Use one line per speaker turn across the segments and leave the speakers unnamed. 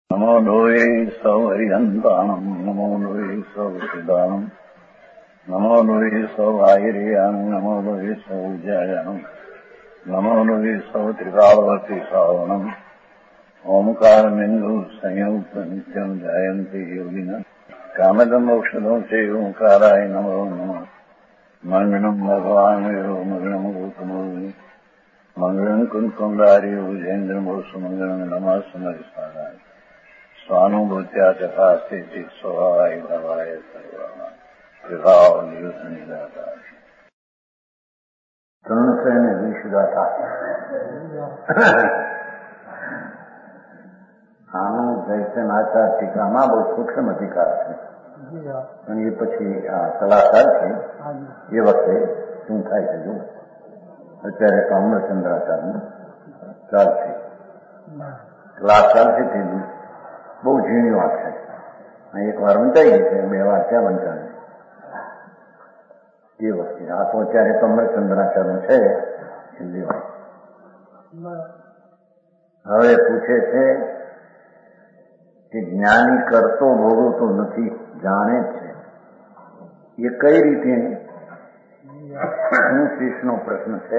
નમો લોહે સૌ હરિહંતાણમ નમો લોહે સૌ સિદ્ધાણમ નમો લોહે સૌ આયર્યાણમ નમો લોહે સૌ જયાણમ નમો લોહે સૌ ત્રિકાળવતી શ્રાવણમ ઓમકારમિંદુ સંયુક્ત નિત્યમ જાયંતી યોગિના કામદમોક્ષદો છે ઓંકારાય નમો નમઃ મંગળમ ભગવાન મંગળમ ગૌતમોર્મિ મંગળમ કુંકુંડારી વિજેન્દ્રમોષ મંગળમ નમઃ સમરિસ્વારાય સ્વાનુભૂત્યા ચકાસ્તે સ્વભાવાય ભવાય સર્વા વિભાવ નિદાતા 320 ગાથા. આનું જયસેન આચાર ટીકામાં બહુ સૂક્ષ્મ અધિકાર છે અને એ પછી આ કલાકાર છે એ વખતે શું થાય છે જો અત્યારે તો અમરચંદ્રાચાર્યનું ચાલશે ક્લાસ ચાલશે તે બહુ ઝીણી વાત છે. એક વાર વંચાઈ ગઈ છે, 2 વાર ત્યાં વંચાણી એ વખતે. આ તો અત્યારે તો અમરચંદ્રાચાર્યનું છે છેલ્લી વાત. હવે પૂછે છે કે જ્ઞાની કરતો ભોગવતો નથી, જાણે છે. એ કઈ રીતે? શું શિષ્યનો પ્રશ્ન છે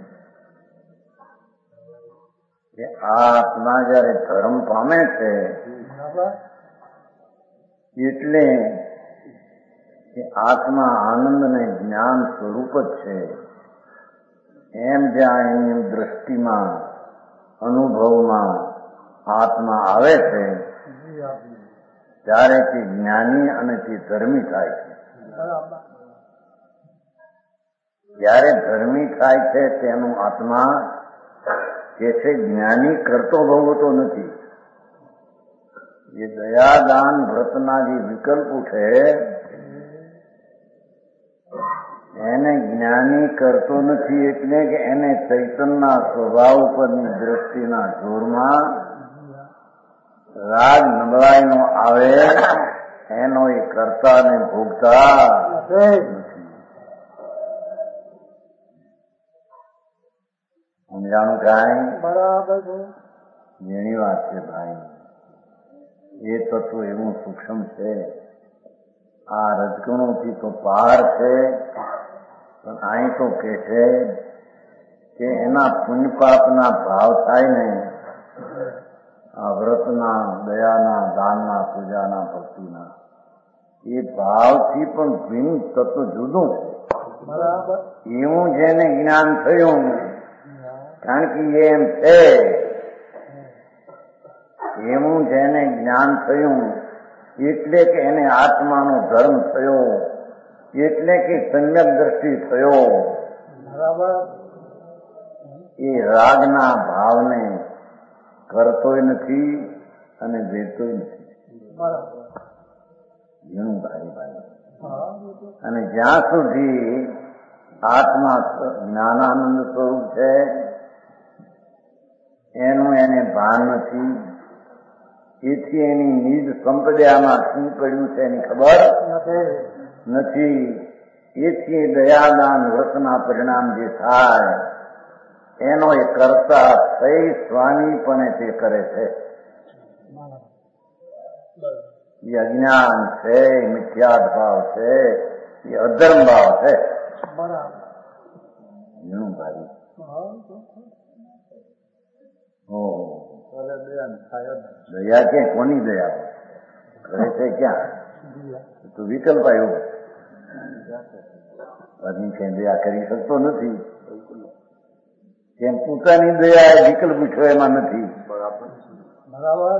કે આત્મા જયારે ધર્મ પામે છે એટલે કે આત્મા આનંદ ને જ્ઞાન સ્વરૂપ જ છે એમ જ્યાં એની દ્રષ્ટિમાં અનુભવમાં આત્મા આવે છે ત્યારે તે જ્ઞાની અને તે ધર્મી થાય છે. જ્યારે ધર્મી થાય છે તેનું આત્મા કે છે જ્ઞાની કરતો ભોગવતો નથી. એ દયાદાન વ્રતના જે વિકલ્પો છે એને જ્ઞાની કરતો નથી, એટલે કે એને ચૈતનના સ્વભાવ ઉપરની દ્રષ્ટિના જોરમાં રાગ નબળાઈનો આવે એનો એ કરતા ને ભોગતા નથી. સમજાણું કાંઈ? બરાબર છે. ઘણી વાત છે ભાઈ. એ તત્વ એવું સૂક્ષ્મ છે, આ રજગણોથી તો પાર છે. પણ અહીં તો કે છે કે એના પુણ્ય પાપના ભાવ થાય ને, આ વ્રતના, દયાના, દાનના, પૂજાના, ભક્તિના, એ ભાવથી પણ ભિન્ન તત્વ જુદું છે. બરાબર. એવું જેને જ્ઞાન થયું, કારણ કે એમ છે, એવું જેને જ્ઞાન થયું એટલે કે એને આત્માનો ધર્મ થયો, એટલે કે સમ્યક દ્રષ્ટિ થયો. બરાબર. એ રાગના ભાવને કરતોય નથી અને વેચતોય નથી. બરાબર. ઘણું ભાઈ ભાઈ. અને જ્યાં સુધી આત્મા જ્ઞાનાનંદ સ્વરૂપ છે એનું એને ભાન નથી, એથી એની નિજ સંપ્રદાયમાં શું પડ્યું છે એની ખબર નથી. એથી દયાદાન વ્રતના પરિણામ જે થાય એનો એ કરતા થઈ સ્વામીપણે તે કરે છે. એ અજ્ઞાન છે, મિથ્યાદ ભાવ છે, એ અધર્મ ભાવ છે. બરાબર. ઘણું ભાઈ. દયા કે કોની દયા કરે છે? ક્યાં તો વિકલ્પ આવ્યો. આદમી કઈ દયા કરી શકતો નથી, કેમ પોતાની દયા વિકલ્પ ઉઠ્યો એમાં નથી. બરાબર. બરાબર.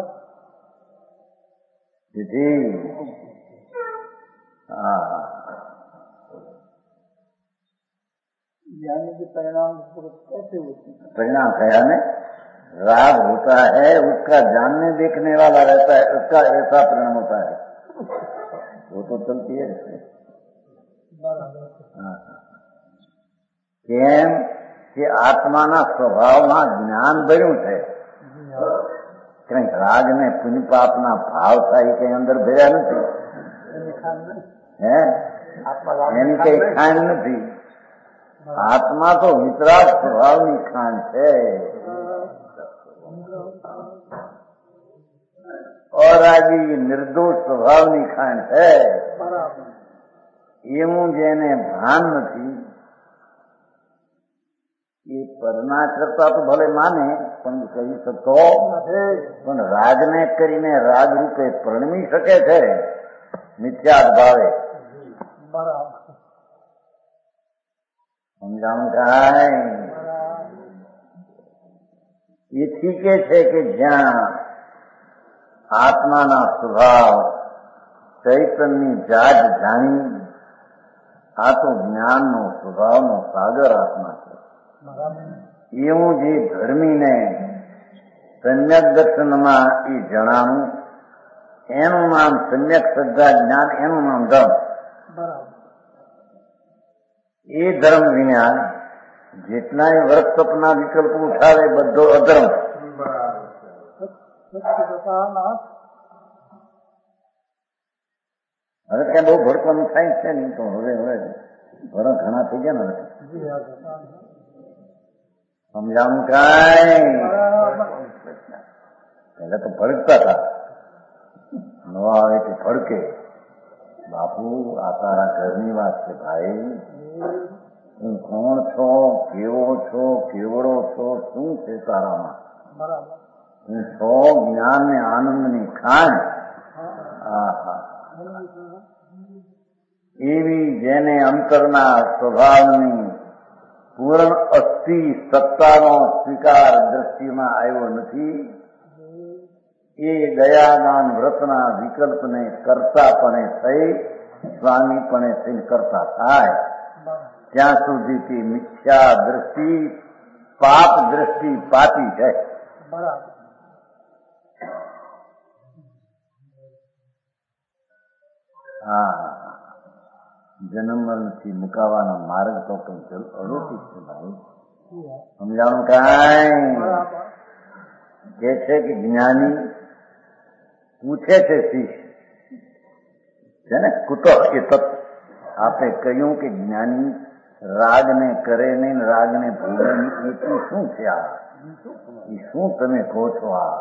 તેથી परिणाम खया में राग होता है, उसका जानने देखने वाला रहता है, उसका ऐसा परिणाम होता है. वो तो चलती है. કેમ કે આત્માના સ્વભાવમાં જ્ઞાન ભર્યું છે. કંઈક રાગ ને પુણ્ય પાપના ભાવ થાય કઈ અંદર ભર્યા નથી. હે એની કઈ ખાંડ નથી. આત્મા તો વિતરાગ સ્વભાવની ખાંડ છે. અપરાગી નિર્દોષ સ્વભાવની ખાણ છે એવું જેને ભાન નથી એ પરના કરતા તો ભલે માને પણ કહી શકતો પણ રાગને કરીને રાગ રૂપે પરણમી શકે છે મિથ્યા ભાવે. સમજાણું કાંઈ? એથી કે છે કે જ્યાં આત્માના સ્વભાવ ચૈતનની જાત જાણી આ તો જ્ઞાનનો સ્વભાવનો સાગર આત્મા છે. એવું જે ધર્મીને સમ્યક દર્શનમાં એ જણાવું એનું નામ સમ્યક શ્રદ્ધા જ્ઞાન, એનું નામ ધર્મ. એ ધર્મ વિના જેટલાય વર્કશોપના વિકલ્પો ઉઠાવે બધો અધર્મ. હવે ત્યાં બહુ ભડકવાનું થાય છે નહીં તો હવે ભરણ ઘણા થઈ ગયા ને. સમજાવું કાંઈ? પહેલા તો ભડકતા હતા, નવા આવે તો ભડકે. બાપુ આ તારા ઘરની વાત છે ભાઈ, હું કોણ છો, કેવો છો, કેવડો છો, શું છે તારામાં? હું છો જ્ઞાન ને આનંદની ખાણ. આહા, એવી જેને અંતરના સ્વભાવની પૂર્ણ અસ્થિ સત્તાનો સ્વીકાર દ્રષ્ટિમાં આવ્યો નથી એ દયાદાન વ્રતના વિકલ્પને કરતાપણે થઈ સ્વામીપણે થઈને કરતા થાય ત્યાં સુધી તે મિથ્યા દ્રષ્ટિ પાપ દ્રષ્ટિ પાપી છે. હા, જન્મ મરણથી મુકાવાના માર્ગ તો કઈ અલૌકિક છે ભાઈ. સમજાણું કાંઈ? કે છે કે જ્ઞાની પૂછે છે શિષ્ય છે ને કુતો એ તત્વ. આપણે કહ્યું કે જ્ઞાની રાગને કરે નહીં, રાગને ભૂલે નહીં, એટલું શું છે? આ એ શું તમે કહો છો? આ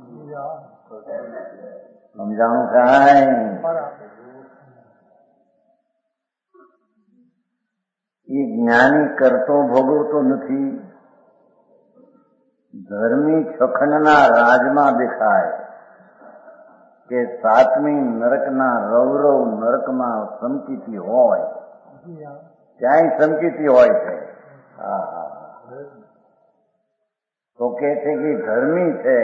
સમજાણું કાંઈ? એ જ્ઞાની કરતો ભોગવતો નથી, ધર્મી છખંડના રાજમાં દેખાય કે સાતમી નરકના રૌરવ નરકમાં સમકીતી હોય, ક્યાંય સમકીતી હોય છે. તો કે છે કે ધર્મી છે.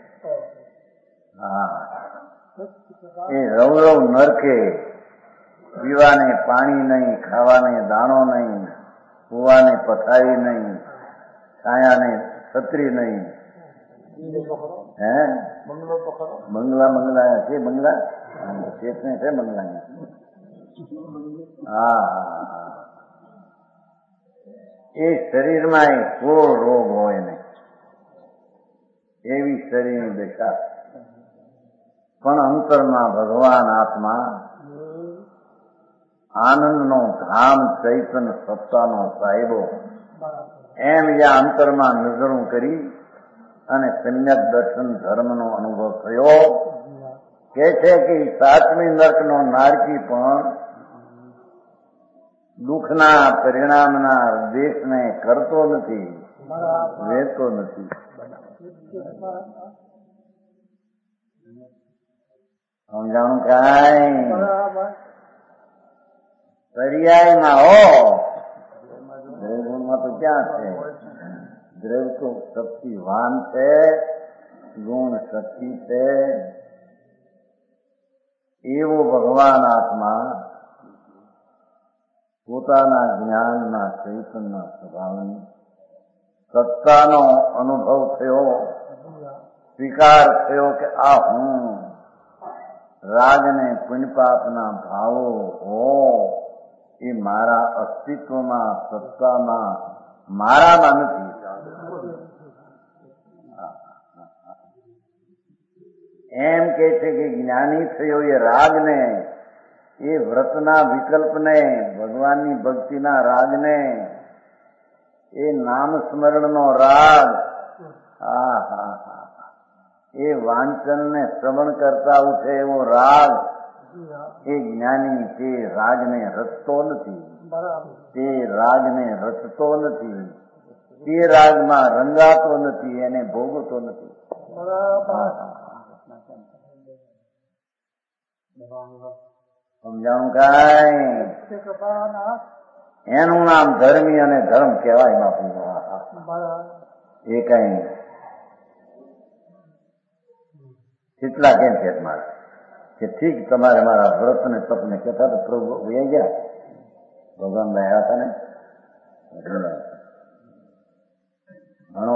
હા, એ રૌરવ નરકે પીવાને પાણી નહીં, ખાવાને દાણો નહીં, સુવાને પથારી નહીં, છાયાને છત્રી નહીં. હે બંગલા છે, બંગલા શેઠને છે બંગલા. હા, એ શરીરમાં કોઈ રોગ હોય નહીં એવી શરીરની દશા. પણ અંતરમાં ભગવાન આત્મા આનંદનો ધામ ચૈતન સત્તાનો સાહેબો એમ જ્યાં અંતરમાં નજરું કરી અને સમ્યક દર્શન ધર્મનો અનુભવ થયો કે છે કે સાતમી નરકનો નારકી પણ દુઃખના પરિણામના દેશને કરતો નથી, વેચતો નથી. સમજાણું કાંઈ? પર્યાયમાં દ્રવ્યગુણમાં તો ક્યાં છે? દ્રવ્ય તો શક્તિવાન છે, ગુણ શક્તિ છે. એવો ભગવાન આત્મા પોતાના જ્ઞાનના ચૈતનના સ્વભાવની સત્તાનો અનુભવ થયો, સ્વીકાર થયો કે આ હું રાગને પુણ્યપાપના ભાવો હો એ મારા અસ્તિત્વમાં સત્તામાં મારામાં નથી. એમ કે છે કે જ્ઞાની થયો એ રાગને, એ વ્રતના વિકલ્પને, ભગવાનની ભક્તિના રાગને, એ નામ સ્મરણનો રાગ એ વાંચન ને શ્રવણ કરતા ઉઠે એવો રાગ એ જ્ઞાની તે રાગને રચતો નથી, તે રાગને રચતો નથી, તે રાગમાં રંગાતો નથી, એને ભોગવતો નથી. સમજાણું કાંઈ? એનું નામ ધર્મી અને ધર્મ કહેવાય બાપુ. એ કઈ કેટલા કેમ છે મારે કે ઠીક તમારે મારા વ્રત ને તપ ને કહેતા તો પ્રભુ વહી ગયા, ભગવાન આવ્યા હતા ને ઘણો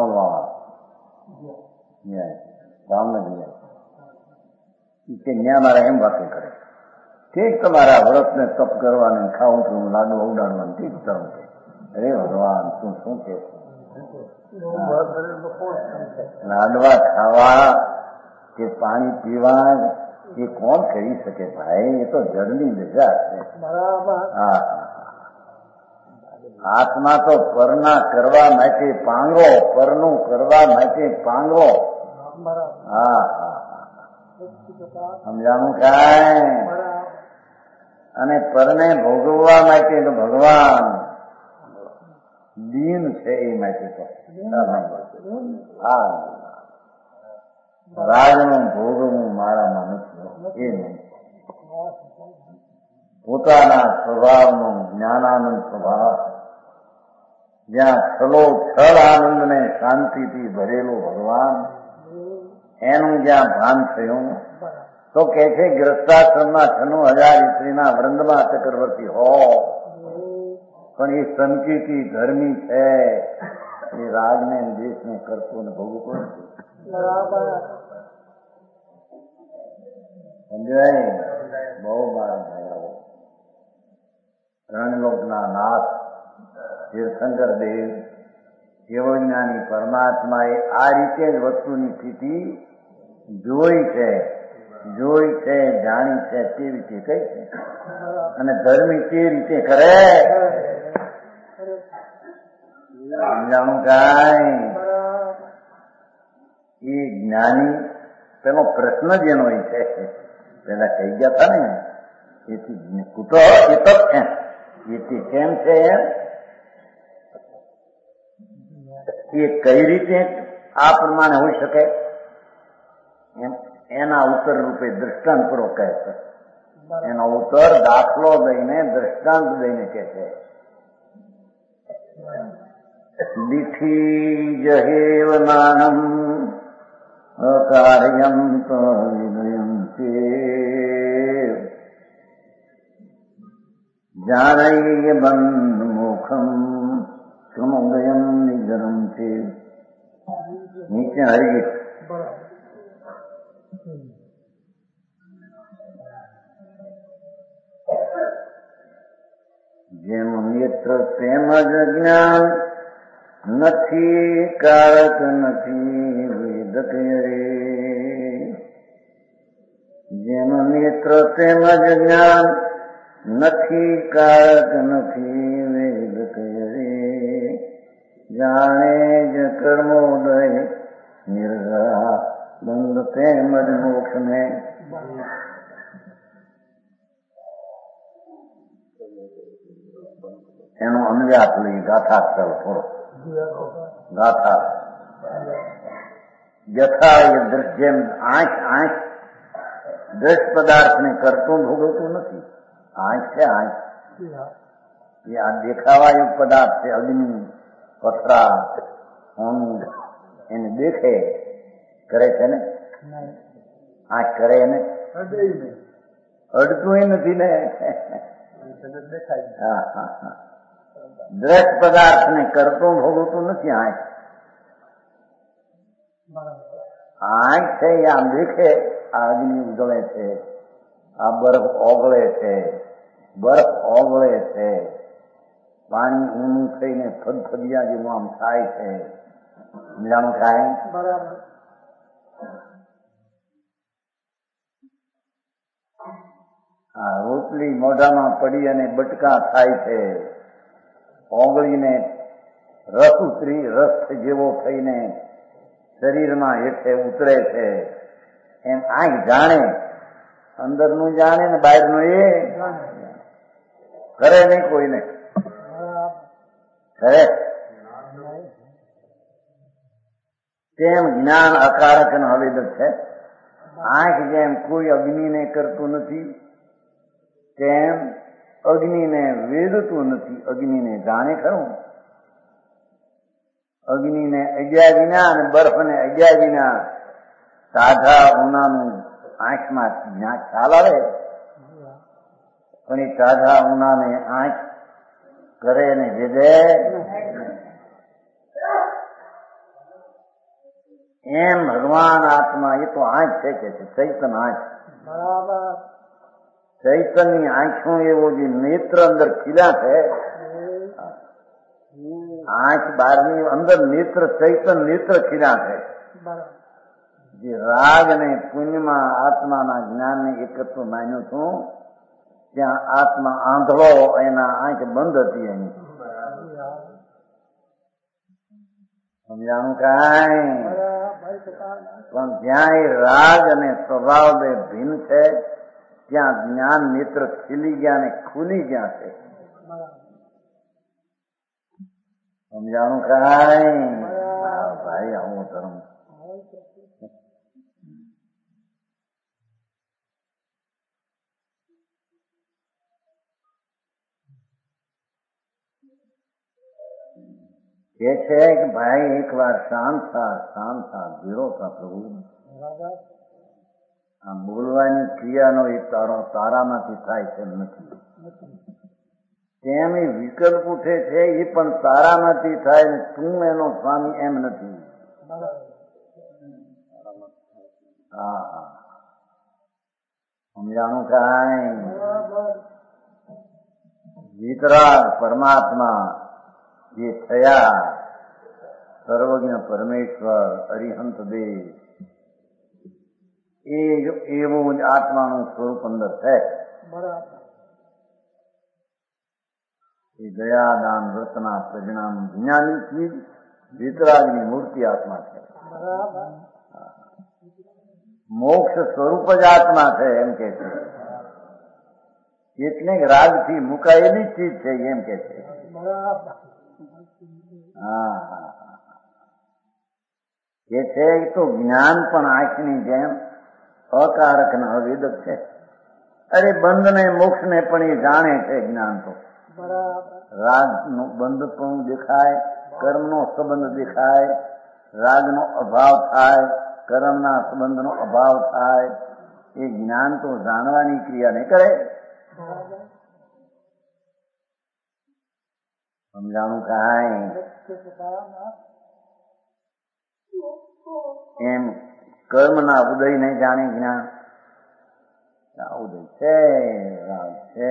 ભાવનગર કે ન્યા મારા એમ વાતો કરે, ઠીક તમારા વ્રત ને તપ કરવાને ખાવું પીવું લાડુ ઉડાડવાનું ઠીક ધર્મ છે. અરે ભગવાન તું શું કે લાડવા ખાવા કે પાણી પીવા એ કોણ કરી શકે ભાઈ? એ તો જળની દશા છે. હા, આત્મા તો પરના કરવા માટે પાંગો, પરનું કરવા માટે પાંગો. હા હા, સમજાણું કાંઈ? અને પરને ભોગવવા માટે તો ભગવાન દીન છે એ માટે તો હા, રાજનું ભોગવવું મારામાં નથી એ નહીં. પોતાના સ્વભાવનું જ્ઞાનાનંદ સ્વભાવ, જ્યાં છલોછલ આનંદ ને શાંતિથી ભરેલો ભગવાન, એનું જ્યાં ભાન થયું તો કે છે ગ્રસ્તાશ્રમમાં 96,000 સ્ત્રીના વૃંદમાં ચક્રવર્તી હો, પણ એ સંકેતી ધર્મી છે, એ રાગને દેશને કરતો ને ભોગવતો નથી. સમજાય? બહુ મારા ભાઈઓ, રણલોકના નાથ તીર્થંકર દેવ કેવળજ્ઞાની પરમાત્માએ આ રીતે જ વસ્તુની સ્થિતિ જોઈ છે, જાણી છે, તે રીતે કઈ છે. અને ધર્મી તે રીતે કરે. સમજાણું કાંઈ? એ જ્ઞાની પેલો પ્રશ્ન જ એનો છે, પેલા કહી ગયા હતા ને એથી કુતો એ તો એથી કેમ છે એમ, એ કઈ રીતે આ પ્રમાણે હોઈ શકે એમ એના ઉત્તર રૂપે દ્રષ્ટાંત પૂરો કહે છે. એનો ઉત્તર દાખલો દઈને દ્રષ્ટાંત દઈને કહે છે. દીઠી જહેવ નાનમ અકાર્યમ તો વિનયમ છે, જાનૈય બંધ મોખમ સમુદયમ નિગરમ છે. નીચે હરિગીત જેમ નેત્ર તેમ જ જ્ઞાન નથી કારક નથી વેદક રે, જેમ નેત્ર તેમ જ જ્ઞાન નથી કારક નથી વેદક રે, જાણે જ કર્મોદય નિર્ગા બંધ તેમ જ મોક્ષ ને. એનો અન્વ્યાસ લઈ ગાથા ચાલ થોડો ગાથા યથા એ જેમ આંખ દ્રશ પદાર્થને કરતું ભોગવતું નથી. આંખ છે, આંખ એ આ દેખાવાયું પદાર્થ છે, અગ્નિ પથરા હોનું એને દેખે કરે છે ને, આંખ કરે એને અડતું નથી ને. હા હા હા, દ્રશ પદાર્થ ને કરતું ભોગવતું નથી આંખ. આંખ છે એ આમ દેખે આ અગ્નિ ઉજળે છે, આ બરફ ઓગળે છે, પાણી ઊંડું થઈને ફદફદિયા જેવું આમ થાય છે. સમજાણું થાય? બરાબર. આ રોટલી મોઢામાં પડી અને બટકા થાય છે, ઓગળીને રસ ઉતરી રસ જેવો થઈને શરીરમાં હેઠે ઉતરે છે એમ આંખ જાણે, અંદરનું જાણે ને બહારનું એ કરે નહીં કોઈને, કરે તેમ જ્ઞાન અકારક અને અવેદક છે. આંખ જેમ કોઈ અગ્નિને કરતું નથી તેમ અગ્નિને વેદતું નથી, અગ્નિને જાણે ખરું. અગ્નિને અગ્યા વિના અને બરફને અગ્યા વિના સાધા ઉનાનું આંખમાં ખ્યાલ આવે, પણ એ સાધા ઉનાને આંખ કરે ને વેદે. એમ ભગવાન આત્મા એ તો આંખ છે કે છે, ચૈતન આંખ. ચૈતનની આંખનું એવો જે નેત્ર અંદર ખીલ્યા છે, આંખ બહારની અંદર નેત્ર ચૈતન નેત્ર ખીલ્યા છે. જે રાગ ને પુણ્યમાં આત્માના જ્ઞાનને એકત્વ માન્યું છું, ત્યાં આત્મા આંધળો, એના આંખ બંધ હતી એની. સમજાણું કાંઈ? પણ જ્યાં એ રાગ અને સ્વભાવ બે ભિન્ન છે ત્યાં જ્ઞાન નેત્ર ખીલી ગયા ને ખુલી ગયા છે. સમજાણું કાંઈ? ભાઈ આવો ધર્મ. કે છે કે ભાઈ એક વાર શાંત થા, ધીરો થા પ્રભુ. આ બોલવાની ક્રિયાનો એ તારામાંથી થાય છે નથી, તેમ એ વિકલ્પ ઉઠે છે એ પણ તારામાંથી થાય ને તું એનો સ્વામી એમ નથી. હા, સમજાણું કાંઈ? વિતરાગ પરમાત્મા જે થયા, સર્વજ્ઞ પરમેશ્વર અરિહંત દેવ, એવું જ આત્માનું સ્વરૂપ અંદર છે. એ દયા દાન વ્રતના પ્રજ્ઞાન જ્ઞાનીથી વિતરાગની મૂર્તિ આત્મા છે. મોક્ષ સ્વરૂપ જ આત્મા છે એમ કે છે. એટલે રાગથી મુકાયેલી ચીજ છે એમ કે છે. કે છે તો જ્ઞાન પણ આંખની જેમ અકારક ને અવેદક છે. અરે બંધ ને મોક્ષ ને પણ એ જાણે છે જ્ઞાન તો. રાગ નું બંધ પણ દેખાય, કર્મનો સંબંધ દેખાય, રાગનો અભાવ થાય, કર્મના સંબંધનો અભાવ થાય, એ જ્ઞાન તો જાણવાની ક્રિયા નહીં કરે. સમજાણું કાંઈ? એમ કર્મના ઉદય નહીં જાણે જ્ઞાન. ઉદય છે, રાગ છે,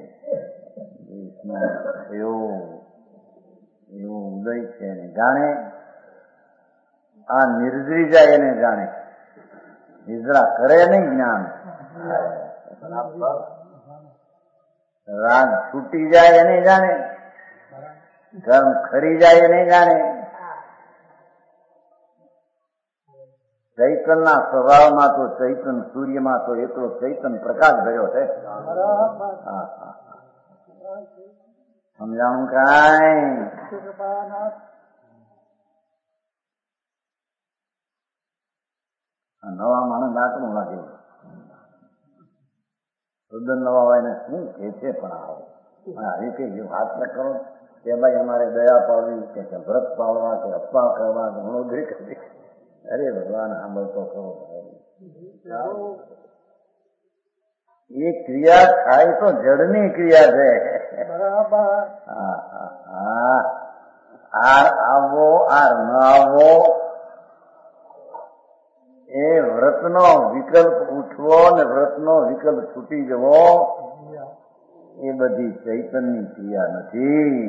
એવો ઉદય છે એને જાણે. આ નિર્જરી જાય એને જાણે, નિદ્રા કરે નહીં જ્ઞાન. રાગ છૂટી જાય એને જાણે, કર્મ ખરી જાય એને જાણે. ચૈતનના સ્વભાવમાં તો ચૈતન, સૂર્યમાં તો એકલો ચૈતન પ્રકાશ ભર્યો છે. સમજાણું કાંઈ? નવા માણસ આટલું લાગે, તદ્દન નવા હોય ને શું કે છે પણ આવે કઈ વાત ન કરો કે ભાઈ અમારે દયા પાડવી કે વ્રત પાડવા કે અપવા કરવા કે મનોદરી કરવી. અરે ભગવાન સાંભળતો કરો. એ ક્રિયા થાય તો જડની ક્રિયા છે. આર આવવો આર ન આવવો, એ વ્રતનો વિકલ્પ ઉઠવો ને વ્રતનો વિકલ્પ છૂટી જવો, એ બધી ચૈતનની ક્રિયા નથી.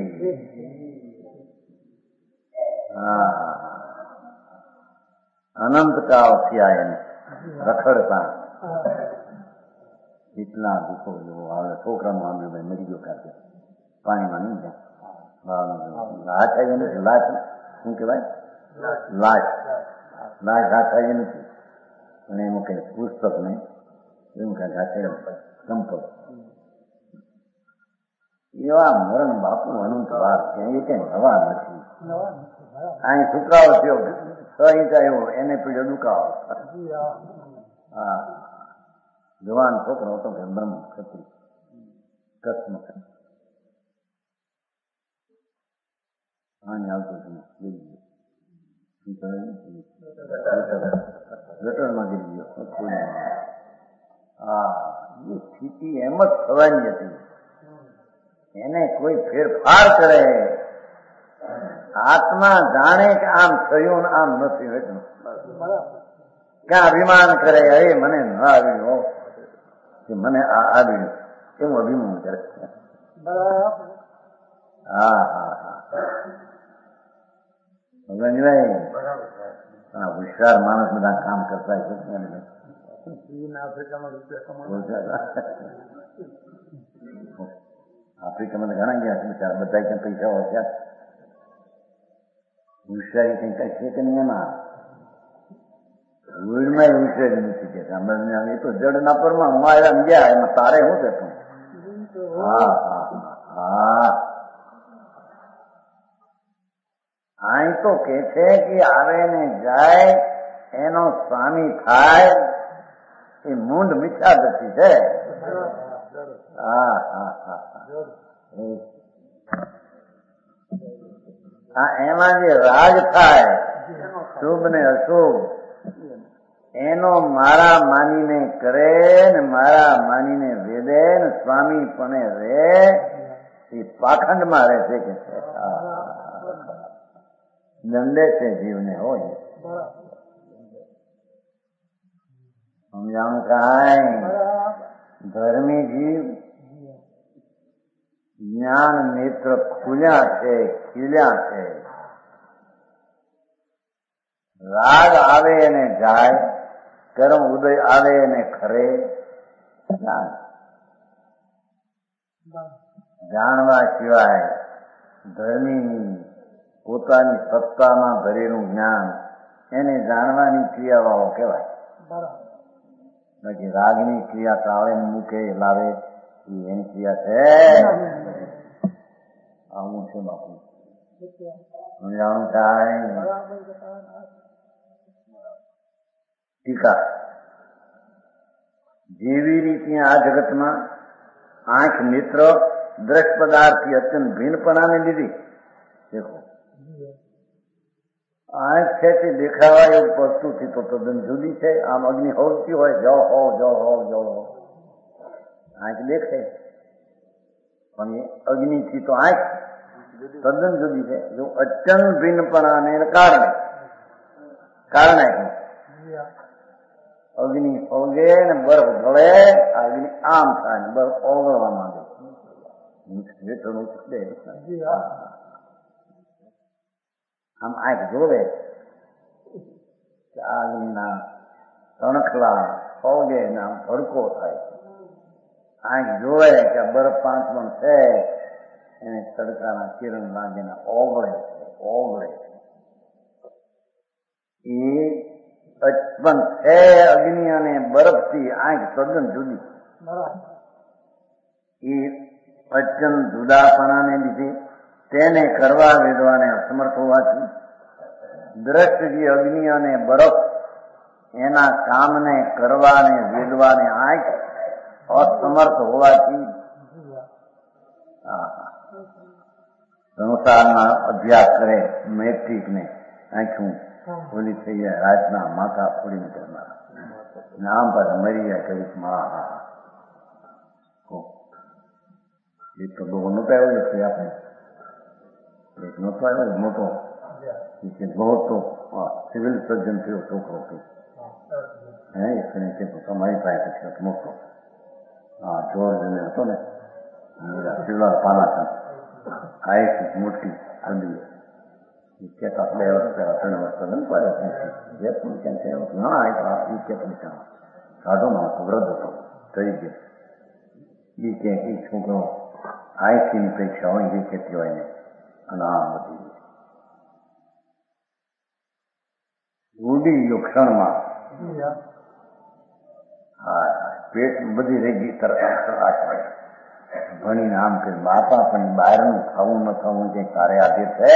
અનંતકાળ થયા એને રખડતા. એટલા દુઃખો જેવો આવે. છોકરાનું આંબે ભાઈ મરી ગયો ખાતે પાણીમાં નહીં જાય. લાશ આવી નથી, લાશ શું કહેવાય? લાશ ના ગાથાઈ નથી અને એનું કઈ પુસ્તક નહીં એવું કઈ ગાથાઈ સંપર્ક એવા મરણ બાપુ અનંત વાર છે એ કઈ નવા નથી અહીં સુતરાઓ થયો 6 ઇંચ આવ્યો એને પીડ્યો દુખાવો હા જવાન છોકરો હતો કે બ્રહ્મ ક્ષત્રિય કચ્છનો અહીં આવતો ગટરમાં ગીરી ગયો હા એ સ્થિતિ એમ જ થવાની હતી એને કોઈ ફેરફાર કરે આત્મા જાણે કે આમ થયું ને આમ નથી એટલું ક્યાં અભિમાન કરે એ મને ન આવ્યું કે મને આ આવ્યું એવું અભિમાન કરે હા હા હા હોશિયાર માણસ બધા કામ કરતા આફ્રિકામાં ઘણા ગયા છે બિચારા બધા ક્યાં પૈસા હોશિયાર હોશિયારી કઈ કઈ છે કે નહીં એમાં વર્લ્ડમાં હોશિયારી નથી કે એ તો જડના પરમાં હું આવ્યા ગયા એમાં તારે શું છે પણ હા હા હા અહીં તો કે છે કે આવે ને જાય એનો સ્વામી થાય એ મૂંડ મિથ્યા દર્શી છે હા હા હા હા એમાં જે રાજ થાય શુભ ને અશુભ એનો મારા માનીને કરે ને મારા માનીને વેદે ને સ્વામી પણ રે એ પાખંડમાં રહે છે કે છે દંડે છે જીવને હોય સમજાણું કાંઈ ધર્મી જીવ જ્ઞાન નેત્ર ખુલ્યા છે ખીલ્યા છે રાગ આવે અને જાય કર્મ ઉદય આવે અને ખરે જાણવા સિવાય ધર્મીની પોતાની સત્તામાં ભરેલું જ્ઞાન એને જાણવાની ક્રિયાવાળો કહેવાય બાકી રાગની ક્રિયા તાળે મૂકે લાવે એ એની ક્રિયા છે આવું છે બાપુ સમજાણું થાય ટીકા જેવી રીતે આ જગતમાં આંખ નેત્ર દ્રષ્ટ પદાર્થથી અત્યંત ભિન્નપણાને લીધી દેખો આંખ છે તે દેખાવા એવું વસ્તુથી તો તદ્દન જુદી છે આમ અગ્નિ હોતી હોય જળ હો જળ હો જળ હો આંખ દેખે પણ એ અગ્નિથી તો આંખ તદ્દન જુદી છે જો અત્યંત ભિન્નપણાને કારણે અગ્નિ ઓગે ને બરફ ગળે અગ્નિ આમ થાય ને બરફ ઓગળવા માંગે આમ આંખ જોવે કે આ અગ્નિના તણખલા ઓગે ને આમ ભડકો થાય આંખ જોવે કે આ બરફ 5 મણ છે એને તડકાના કિરણ લાગીને ઓગળે એ પણ છે અગ્નિ અને બરફથી આંખ તદ્દન જુદી એ અત્યંત જુદાપણાને લીધે તેને કરવા વેદવાને અસમર્થ હોવાથી દ્રષ્ટ જે અગ્નિ અને બરફ એના કામને કરવાને વેદવાને આંખ અસમર્થ હોવાથી સંસારના અભ્યાસ કરે મેટ્રિક ને આંખું ઓલી થઈ જાય રાતના માથા ફોડીને કરનારા આમ પાછા મરી જાય કરીશમાં એક તો બહુ નતો આવ્યો છે આપણે એક નતો આવ્યો મોટો બહુ તો સિવિલ સર્જન થયો છોકરો હે કે તમારી પાસે છે મોટો હા જોર હતો ને શિવલાલ પાલા આ એક મોટી અંડી કેતા 2 વર્ષ પહેલા 3 વર્ષ પહેલા જે પણ ક્યાં છે ના એ કે પણ સાધો માણસ વ્રત હતો થઈ ગયો એ કે એ છોકરો આઈસીની પરીક્ષા હોય એ કેતી હોય ને અને આ બધી ઉડી ગયો ક્ષણમાં. હા, પેટ બધી રહી ગઈ તરત. ભણીને આમ કે બાપા પણ બહારનું ખાવું ન ખાવું કઈ તારે આધે છે?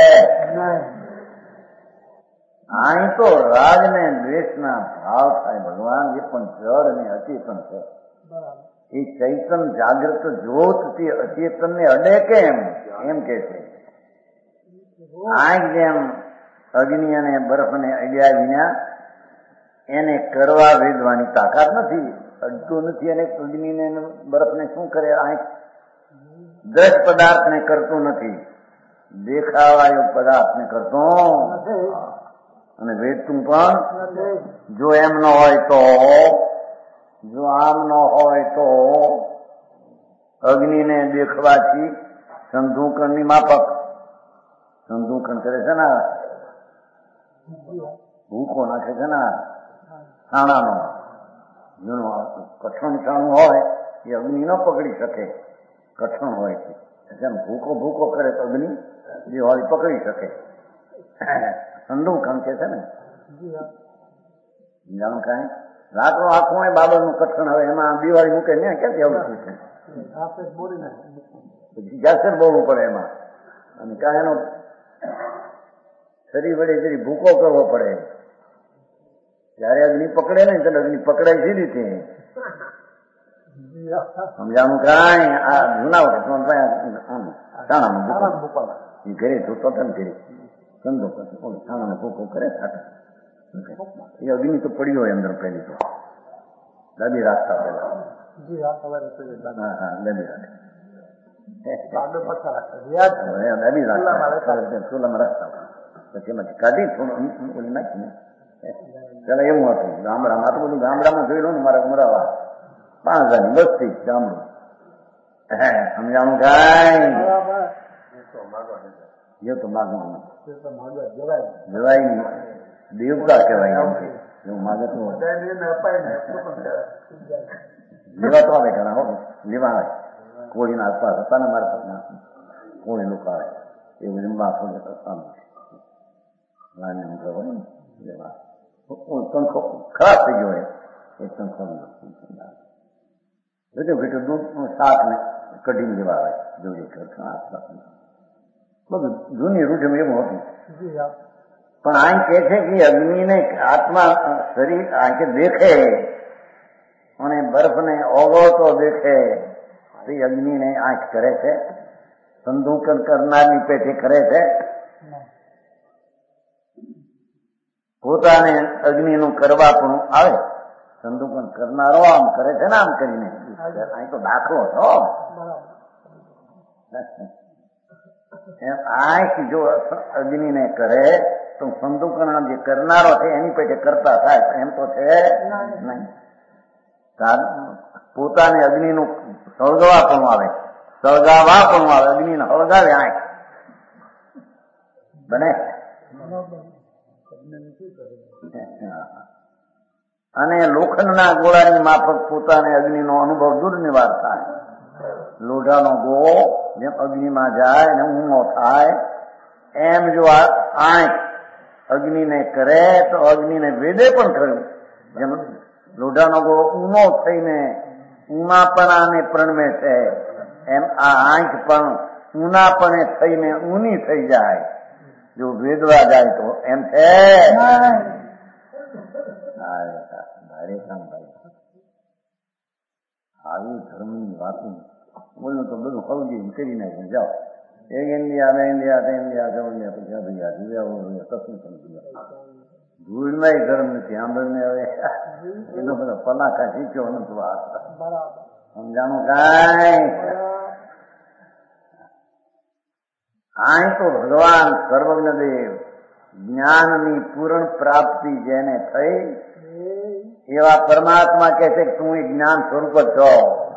અહીં તો રાગ ને દ્વેષના ભાવ થાય ભગવાન. એ પણ જડ ને અચેતન છે. એ ચૈતન જાગૃત જ્યોત તે અચેતન ને અડે કેમ એમ કે છે. આંખ જેમ અગ્નિ અને બરફ ને અડ્યા વિના એને કરવા વેદવાની તાકાત નથી. અડતું નથી. અને અગ્નિ ને બરફ ને શું કરે? આંખ દ્રઢ પદાર્થ ને કરતું નથી, દેખાવાયો પદાર્થ ને કરતો. અને વેદતું પણ જો એમ ન હોય તો, જો આમ ન હોય તો અગ્નિને દેખવાથી સંધુકણ ની માફક સંધુકણ કરે છે ને, ભૂકો નાખે છે ને છાણાનો. જેનું કઠણ છાણું હોય એ અગ્નિ ન પકડી શકે, કઠણ હોય છે. ભૂકો ભૂકો કરે તો અગ્નિ જે હોય પકડી શકે. સંધુકણ કે છે ને. જાણું કાંઈ રાતો આખું એ બાબતનું કઠણ. હવે એમાં દિવાળી મૂકે ને ક્યાંથી આવડતું છે? પછી જાસર બોલવું પડે એમાં. અને કાંઈ એનો શરીર વડે જરી ભૂકો કરવો પડે. જયારે અગ્નિ પકડે ને ત્યારે અગ્નિ પકડાય છે રીતે. સમજાણું કાંઈ? આ જુનાવટ એ ઘરે જોતો ને ઘરે સંધો છાણાનો ભૂકો કરે. એ અગ્નિ તો પડી હોય અંદર. પહેલી તો દાબી રાખતા પેલા. હા, દાબી રાખે. દાબી રાખતા ચૂલામાં રાખતા. પછી એમાંથી કાઢી થોડું ઓલી નાખીને. પેલા એવું હતું ગામડામાં. આટલું બધું ગામડામાં જોઈ લો ને મારા ઉમરાવા 5000 ની વસ્તી ગામડું. સમજાણું કાંઈ? એ તો માગવાનું જવાય નહીં. દેવતા કહેવાય. એવું માગે તો લેવા તો આવે ઘણા. હો લેવા આવે. કોળીના આસપાસ હતા ને મારા પાસે કોળી લોકો આવે. એવું જમવા લેવા પંખો ખરાબ થઈ ગયો. એ પંખો ઘટું ઘટું દૂધ શાક ને કઢીને લેવા આવે. જોઈએ આસપાસ બધું જૂની રૂઢમાં એવું હતું. પણ આંખ કે છે કે અગ્નિને આત્મા શરીર આંખે દેખે અને બરફને ઓગળતો દેખે. તે અગ્નિને આંખ કરે છે? સંધુકન કરનારની પેટે કરે છે? પોતાને અગ્નિનું કરવા પણ આવે. સંધુકન કરનારો આમ કરે છે ને, આમ કરીને. અહીં તો દાખલો છો. એમ આંખ જો અગ્નિને કરે તો સંધુકરણ જે કરનારો છે એની પેટે કરતા થાય. એમ તો છે નહીં. પોતાને અગ્નિનું સળગવા પણ આવે, સળગાવા પણ આવે. અગ્નિને સળગાવે આંખ બને. અને લોખંડના ગોળાની માફક પોતાને અગ્નિનો અનુભવ દુર્નિવાર થાય. લોઢાનો ગોળો જેમ અગ્નિમાં જાય ને ઊંઘો થાય, એમ જો આ આંખ અગ્નિને કરે તો અગ્નિને વેદે પણ થયું. જેમ લોઢાનો ગોળો ઊનો થઈને ઊનાપણાને પ્રણમે છે, એમ આ આંખ પણ ઊનાપણે થઈને ઊની થઈ જાય. જો વેદવા જાય તો એમ છે. આવી ધર્મની વાતો બોલું તો બધું ખવડી કરી નાખ્યું. જાઓ એક ઇન્ડિયા, બે ઇન્ડિયા, ત્રણ ઇન્ડિયા, ચૌદ ઇન્ડિયા, પછી ધૂળમાં ધર્મ નથી. આંબળને હવે એનો બધો પલાખા શીખ્યો નથી. વાત સમજાણું કાંઈ? આય તો ભગવાન સર્વજ્ઞદેવ જ્ઞાનની પૂર્ણ પ્રાપ્તિ જેને થઈ એવા પરમાત્મા કહે છે કે તું એ જ્ઞાન સ્વરૂપ જ છો.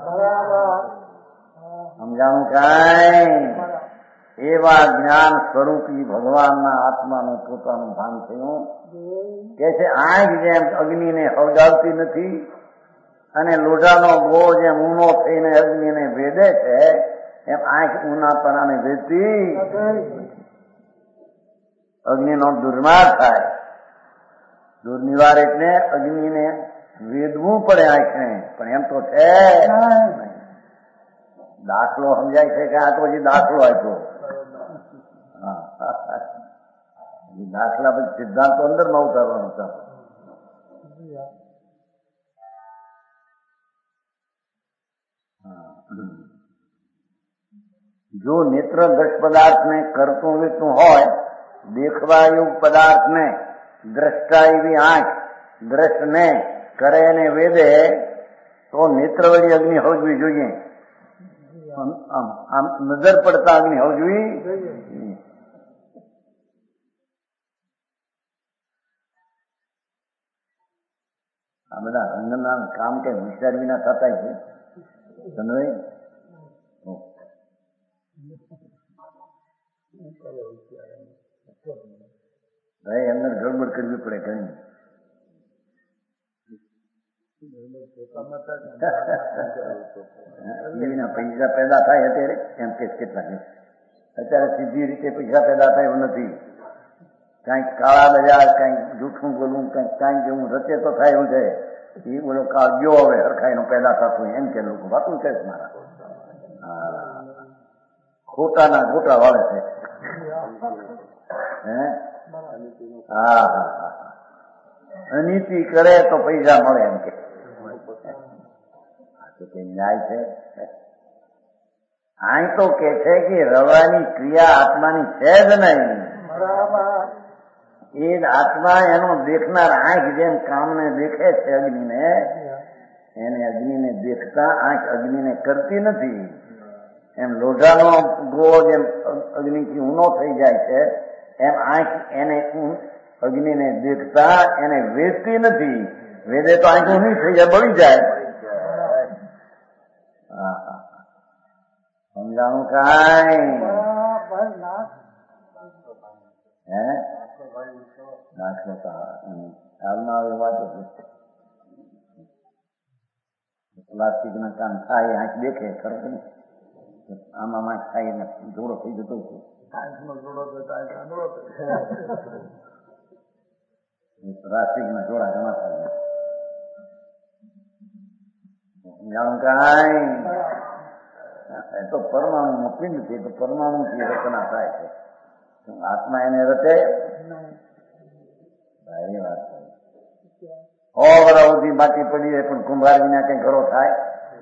સમજાણું કાંઈ? એવા જ્ઞાન સ્વરૂપી ભગવાનના આત્માનું પોતાનું ભાન થયું. કે છે આંખ જેમ અગ્નિને સળગાવતી નથી અને લોઢાનો ગોળ જેમ ઊનો થઈને અગ્નિને ભેદે છે, એમ આંખ ઊનાપણાને ભેદતી. અગ્નિનો દુર્માર થાય. દુર્નિવાર એટલે અગ્નિને વેદવું પડે આંખને, પણ એમ તો છે દાખલો સમજાય છે કે આ તો હજી દાખલો આપ્યો. દાખલા પછી સિદ્ધાંતો અંદરમાં ઉતારવાનો છે. જો નેત્ર દ્રશ પદાર્થને કરતું વેતું હોય, દેખવા એવું પદાર્થને દ્રષ્ટા એવી આંખ દ્રષ્ટને કરે અને વેદે, તો નેત્ર વળી અગ્નિ હોજવી જોઈએ. આમ નજર પડતા અગ્નિ હોજવી. આ બધા રંગના કામ કે વિચાર વિના થતા છે. અંદર ગડબડ કરવી પડે ઘણી. પૈસા પેદા થાય અત્યારે એમ કે કેટલાક અત્યારે સીધી રીતે પૈસા પેદા થાય એવું નથી. કઈક કાળા બજાર, કઈક જૂઠું બોલવું, કઈક જેવું રચે તો થાય એવું છે. એ બોલો કાળ ગયો હવે હરખાઈ નો પેદા થતું એમ કે લોકો વાતું છે મારા. ખોટાના ખોટા વાળે છે. હા અનીતિ કરે તો પૈસા મળે એમ કે ન્યાય છે. આ તો કે છે કે રવાની ક્રિયા આત્માની છે જ નહીં. એ આત્મા એનો દેખનાર આંખ જેમ કામને દેખે છે અગ્નિને, એને અગ્નિને દેખતા આંખ અગ્નિને કરતી નથી. એમ લોઢાનો ગોળો જેમ અગ્નિથી ઊનો થઈ જાય છે, એમ આંખ એને અગ્નિને દેખતા એને વેચતી નથી. વેદે તો આંખ ઊની થઈ જાય, બળી જાય. સમજાણું કાંઈ? હે દાખલો હાલમાં આવી વાતો છે. પ્લાસ્ટિક ના કામ થાય, આંખ દેખે ખરું ને, આમાં આંખ થાય ને જોડો થઈ જતો છે. પ્લાસ્ટિક ના જોડા ઘણા થાય. જાણું કાંઈ? એ તો પરમાણુ નો પિંડ છે, તો પરમાણુ થી રચના થાય છે. આત્મા એને રચે એ વાત થાય. 100 વર્ષ સુધી બાકી પડી જાય પણ કુંભાર વિના કઈ ઘરો થાય?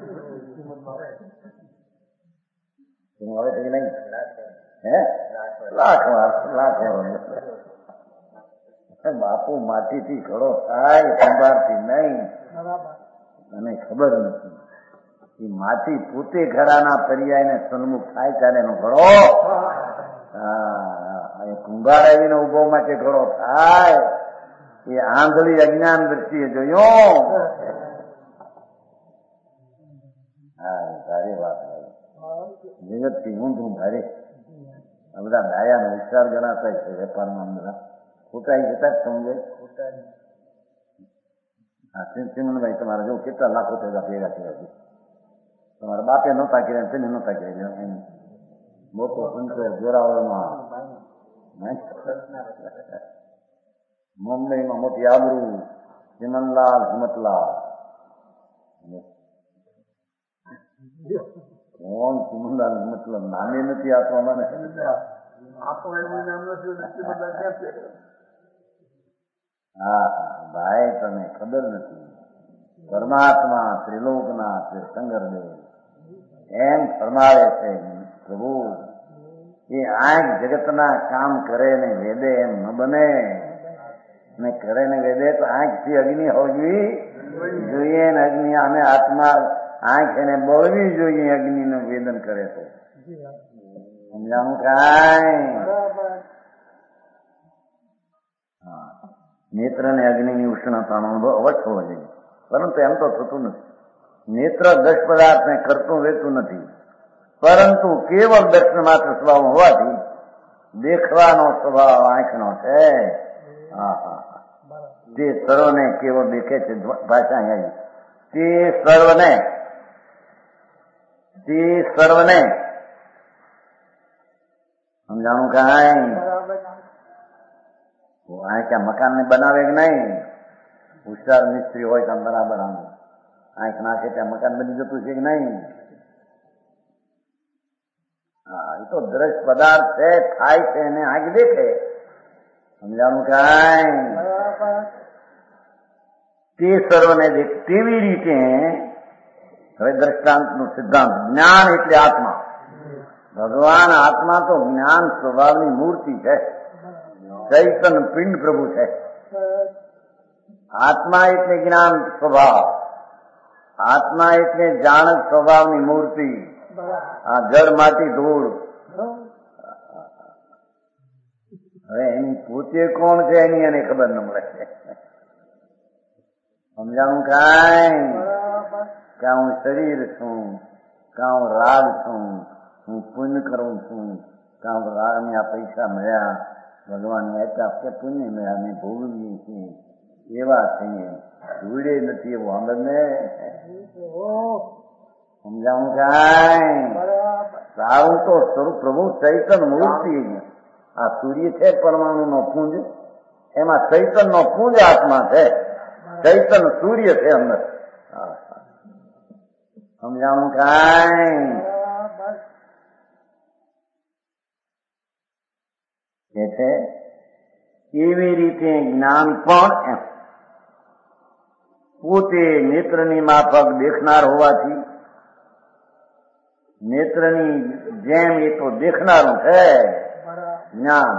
હવે તો નહીં. હે લાખ બાપુ માટીથી ઘડો થાય, કુંભારથી નહીં. અને ખબર નથી એ માટી પોતે ઘડાના પર્યાયને સન્મુખ થાય ત્યારે એનો ઘડો. કુંભાર આવીને ઉભો માટે ઘડો થાય. એ આંધળી અજ્ઞાન દ્રષ્ટિએ જોયો. તારી વાત જગત થી ઊંધું ભારે. આ બધા ડાયાનો વિસ્તાર ગણાતા છે વેપારમાં. બધા ખોટાઈ જતા જ સમજે. સિમનભાઈ તમારે જો કેટલા લાખો પેદા ભેગા થયા છે. તમારા બાપે નહોતા કર્યા, તેને નહોતા કર્યા. એમ મોટો સંતો જોરાવરમાં મુંબઈમાં મોટી આબરૂ, ચિમનલાલ હિમતલાલ. કોણ ચિમનલાલ હિમતલાલ? નામે નથી આપવા મને. હા ભાઈ, તને ખબર નથી. પરમાત્મા ત્રિલોકના શંકરદેવ એમ ફરમાવે છે પ્રભુ, એ આંખ જગતના કામ કરે ને વેદે એમ ન બને. ને કરે ને વેદે તો આંખથી અગ્નિ હોવી જોઈએ ને અગ્નિ અમે આત્મા આંખ એને બળવી જોઈએ. અગ્નિનું વેદન કરે તો સમજાવું કાંઈ? નેત્ર ને અગ્નિની ઉષ્ણતાનો અનુભવ અવશ્ય હોવો જોઈએ, પરંતુ એમ તો થતું નથી. નેત્ર દસ પદાર્થને કરતું વેતું નથી, પરંતુ કેવળ દર્શન માત્ર સ્વભાવ હોવાથી દેખવાનો સ્વભાવ આંખનો છે. તે સર્વને કેવળ દેખે છે. ભાષા આવી તે સર્વને સમજાણું કાંઈ? આ ક્યાં મકાન ને બનાવે કે નહીં? હોશિયાર મિસ્ત્રી હોય તો બરાબર આમ આંખ નાખે ત્યાં મકાન બની જતું છે કે નહીં? હા, એ તો દ્રશ્ય પદાર્થ છે, થાય છે એને આંખ દેખે. સમજાણું કાંઈ? તે સર્વને દેખ. તેવી રીતે હવે દ્રષ્ટાંતનું સિદ્ધાંત, જ્ઞાન એટલે આત્મા. ભગવાન આત્મા તો જ્ઞાન સ્વભાવની મૂર્તિ છે, ચૈતન પિંડ પ્રભુ છે. આત્મા એટલે જ્ઞાન સ્વભાવ, આત્મા એટલે જાણક સ્વભાવની મૂર્તિ. આ જળ માટી ધૂળ. હવે એની પોતે કોણ છે એની એને ખબર ન મળે. સમજાણું કાંઈ? કે હું શરીર છું, કાં હું રાગ છું, હું પુણ્ય કરું છું, કાં હું રાગને આ પૈસા મળ્યા, ભગવાનને આપ્યા કે પુણ્ય મળ્યા, મેં ભોગવીએ છીએ, એવા થઈએ. ધૂળે નથી એવું આંબરને. સમજાણું કાંઈ? સારું તો સ્વરૂપ પ્રભુ ચૈતન મૂર્તિ. આ સૂર્ય છે પરમાણુ નો પુંજ, એમાં ચૈતન નો પુંજ આત્મા છે, ચૈતન સૂર્ય છે અંદર. સમજાણું કાંઈ? કે છે એવી રીતે જ્ઞાન પણ એમ પોતે નેત્રની માફક દેખનાર હોવાથી, નેત્રની જેમ એ તો દેખનારું છે જ્ઞાન.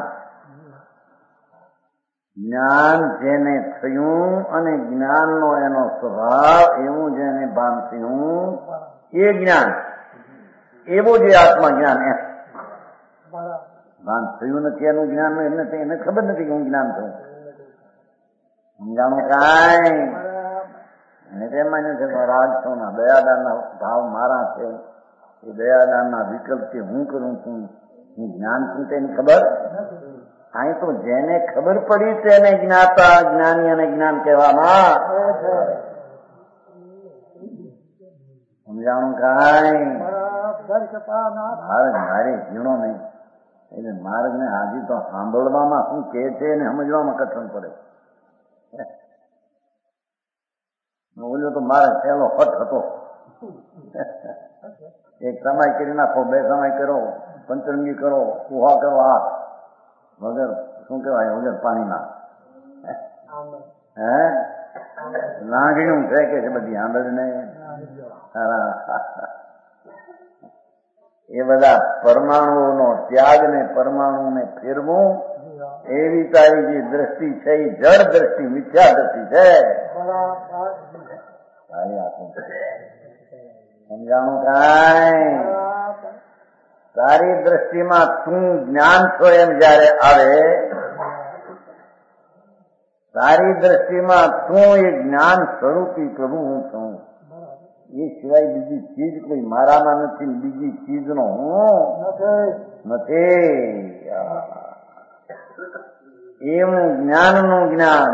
જ્ઞાન જેને થયું અને જ્ઞાનનો એનો સ્વભાવ એવું જેને ભાન થયું એ જ્ઞાન, એવું જે આત્મા જ્ઞાન એમ. ભાન થયું નથી એનું જ્ઞાન એને ખબર નથી કે હું જ્ઞાન થયું. સમજાણું કાંઈ? અને તેમ માન્યું છે કે રાજસોના દયાદાનના ભાવ મારા છે, એ દયાદાનના વિકલ્પથી હું કરું છું, હું જ્ઞાન છું તેની ખબર. અહીં તો જેને ખબર પડી તેને જ્ઞાતા, જ્ઞાની અને જ્ઞાન કહેવામાં. સમજાણું કાંઈ? મારે ઝીણો નહીં એટલે માર્ગ ને હાજી તો સાંભળવામાં શું કે છે એને સમજવામાં કઠણ પડે. બોલ્યો તો મારે પહેલો હટ હતો, એક સમાય કરી નાખો, બે સમાય કરો, પંચરંગી કરો, ઉહા કરો, હાથ વગર શું કહેવાય વગર પાણીના હે લાંગણ્યું છે કે છે બધી આંબળ ને. એ બધા પરમાણુઓનો ત્યાગ ને પરમાણુને ફેરવું એવી તારી જે દ્રષ્ટિ છે એ જળ દ્રષ્ટિ, મિથ્યા દ્રષ્ટિ છે. સમજાણું કાંઈ? તારી દ્રષ્ટિમાં તું જ્ઞાન છો એમ જયારે આવે, તારી દ્રષ્ટિમાં તું એ જ્ઞાન સ્વરૂપી પ્રભુ હું છું, એ સિવાય બીજી ચીજ કોઈ મારામાં નથી, બીજી ચીજનો હું નથી. એવું જ્ઞાનનું જ્ઞાન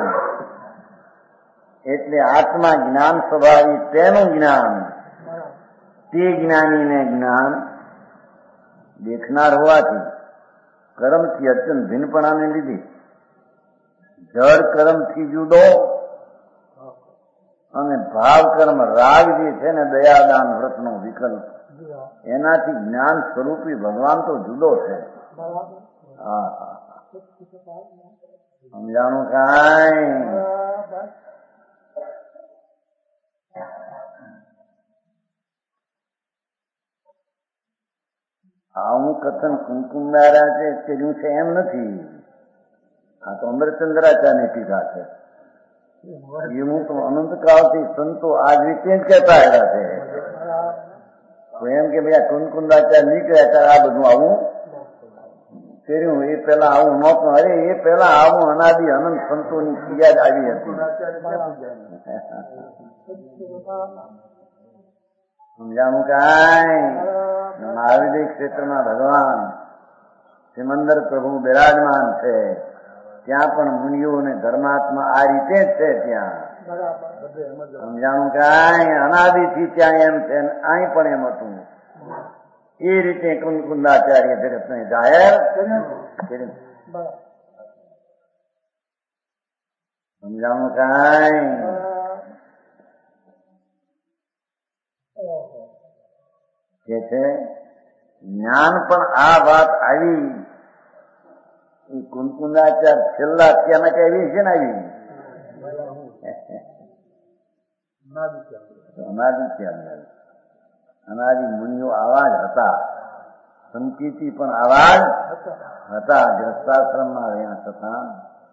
એટલે આત્મા જ્ઞાન સ્વભાવી તેનું જ્ઞાન. તે જ્ઞાનીને જ્ઞાન દેખનાર હોવાથી કર્મથી અત્યંત ભિન્નપણાને લીધી જળ કર્મથી જુદો અને ભાવ કર્મ રાગ જે છે ને દયાદાન વ્રતનો વિકલ્પ, એનાથી જ્ઞાન સ્વરૂપી ભગવાન તો જુદો છે. હા, સમજાણું કાંઈ? આવું કથન કુમકુમદારા છે કર્યું છે એમ નથી. આ તો અમરચંદ્રાચાર્યની ટીકા છે. એવું તો અનંતકાળથી સંતો આ રીતે જ કહેતા આવ્યા છે. તો એમ કે ભાઈ કુંકુંદાચાર્ય નીકળ્યા ત્યારે આ બધું આવું કર્યું, એ પેલા આવું નહોતું. અરે એ પેલા આવું અનાદિ અનંત સંતોની ક્રિયા જ આવી હતી. સમજાણું કાંઈ? મહાવિદ્ય ક્ષેત્રમાં ભગવાન સિમંદર પ્રભુ બિરાજમાન છે, ત્યાં પણ મુનિઓ અને ધર્માત્મા આ રીતે જ છે. ત્યાં સમજાણું કાંઈ? અનાદિથી ત્યાં એમ છે, અહીં પણ એમ હતું. એ રીતે કુંકુંદાચાર્ય જગતને જાહેર. સમજાણું કાંઈ કે છે જ્ઞાન પણ આ વાત આવી એ કુંકુંદાચાર છેલ્લા અત્યારના કઈ આવી છે ને આવી અનાદિ મુનિઓ આવા જ હતા, સંકિતિ પણ આવા જ હતા, ગ્રસ્તાશ્રમમાં રહ્યા છતાં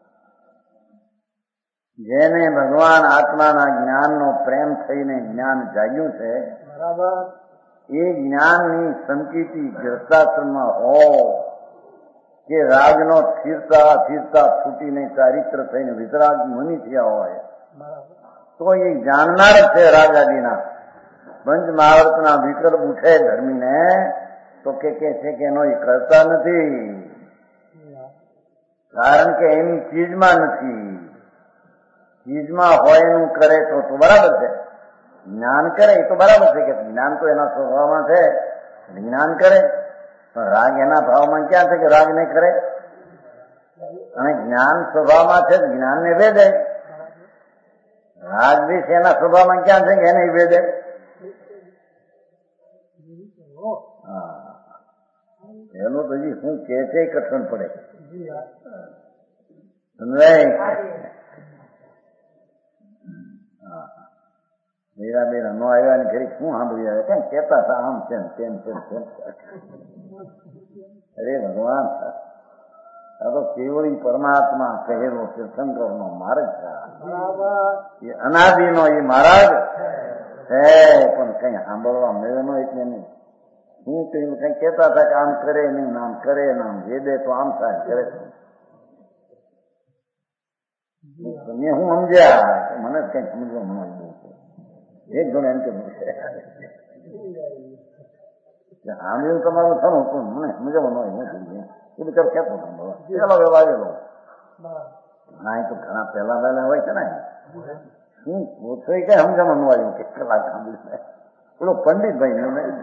જેને ભગવાન આત્માના જ્ઞાનનો પ્રેમ થઈને જ્ઞાન જાગ્યું છે એ જ્ઞાનની સંકિતિ ગ્રસ્તાશ્રમમાં હોય કે રાગનો સ્થિરતા છૂટીને ચારિત્ર થઈને વિતરાગ મુનિ થયા હોય તો એ જાણનાર છે રાગાદીના પંચ મહાવર્તના વિકલ્પ ઉઠે ધર્મીને તો કે છે કે એનો એ કરતા નથી, કારણ કે એની ચીજમાં નથી. ચીજમાં હોય એનું કરે તો બરાબર છે, જ્ઞાન કરે એ તો બરાબર છે કે જ્ઞાન તો એના સ્વભાવમાં છે, જ્ઞાન કરે પણ રાગ એના ભાવમાં ક્યાં છે કે રાગ નહીં કરે, અને જ્ઞાન સ્વભાવમાં છે જ્ઞાનને વેદે, રાગ બી એના સ્વભાવમાં ક્યાં છે કે એને વેદે. એનું તો હજી શું કે છે કઠણ પડે મેરા બેરા નો આવ્યા ને ઘડી શું સાંભળી આવે કઈ કેતા હતા આમ છે તેમ છે. અરે ભગવાન આ તો કેવળી પરમાત્મા કહેલો તીર્થંકર નો માર્ગ છે, એ અનાદિ નો એ માર્ગ છે, પણ કઈ સાંભળવા મળ્યો એટલે નહીં. શું કહ્યું કઈ કેતા હતા કે આમ કરે નહીં, આમ કરે આમ વેદે તો આમ થાય કરે. તમે હું સમજ્યા મને જ કઈ સમજવા મળ્યું એક ગણ એમ કે સાંભળ્યું તમારું ખરું પણ મને સમજવા હોય નથી એ બિચારો કેતો પેલા વ્યવહારેલો હા એ તો ઘણા પહેલા હોય છે ને શું ઓછો કઈ સમજવા ન આવ્યું કે કલાક સાંભળ્યું પેલો પંડિત ભાઈ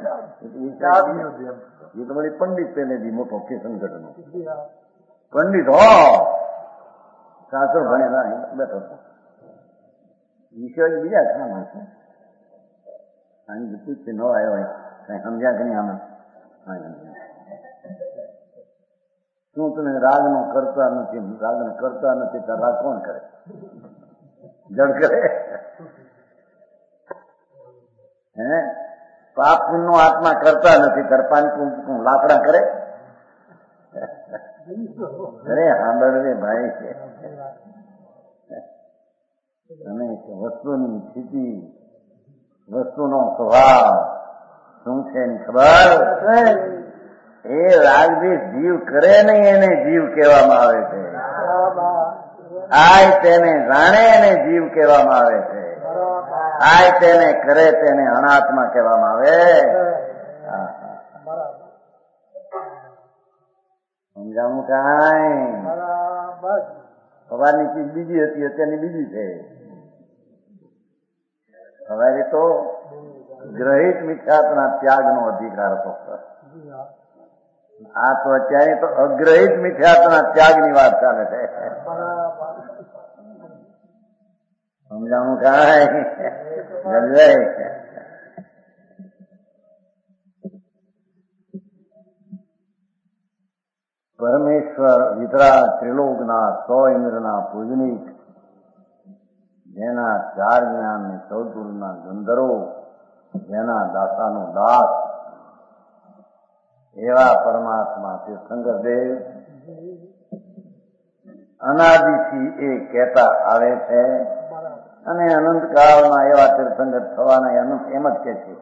એ તો વળી પંડિત પહેલેથી મોટો કિશનગઢ નો પંડિત શાસ્ત્ર ભણેલા બેઠો હતો. વિષય બીજા ઘણા માણસો પૂછે ન આવ્યો હોય કઈ સમજ્યા કે નહીં આમાં શું તમે રાગનો કરતા નથી, રાગને કરતા નથી તો રાગ કોણ કરે, જડ કરે હે? પાપ નો આત્મા કરતા નથી તરપાની લાકડા કરે અરે સાંભળવે ભાઈ છે અને વસ્તુની સ્થિતિ વસ્તુનો સ્વભાવ શું છે એની ખબર એ રાગદ્વેષ જીવ કરે નહીં એને જીવ કહેવામાં આવે છે, આય તેને જાણે એને જીવ કહેવામાં આવે છે, આય તેને કરે તેને અનાત્મા કહેવામાં આવે. સમજાવું કાંઈ સવારની ચીજ બીજી હતી અત્યારની બીજી છે. સવારે તો ગ્રહિત મિથ્યાત્વના ત્યાગનો અધિકાર હતો, આ તો અત્યારે તો અગ્રહિત મિથ્યાત્વના ત્યાગની વાત ચાલે છે. સમજાવું કાંઈ સમજાય. પરમેશ્વર વિતરાગ ત્રિલોકના 100 ઇન્દ્રના પૂજનીક જેના 4 જ્ઞાન 14 ગુરુના ગંધર્વો જેના દાસાનો દાસ એવા પરમાત્મા તીર્થંકર દેવ અનાદિથી એ કહેતા આવે છે અને અનંતકાળમાં એવા તીર્થંકર થવાના અનંત એમ જ કે છે.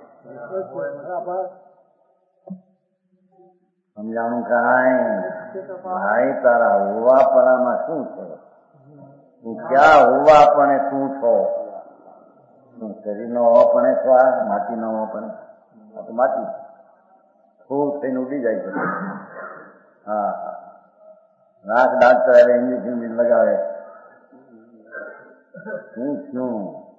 સમજાણું કાંઈ ભાઈ તારા હોવાપણામાં શું છે, તું ક્યાં હોવાપણે તું છો, શું શરીરનો હોવાપણે છો, આ માટીનો હોવાપણે, આ તો માટી ફૂલ થઈને ઉડી જાય છે. હા રાખ ડાક્ટર આવે ઇન્જેક્શન લગાવે શું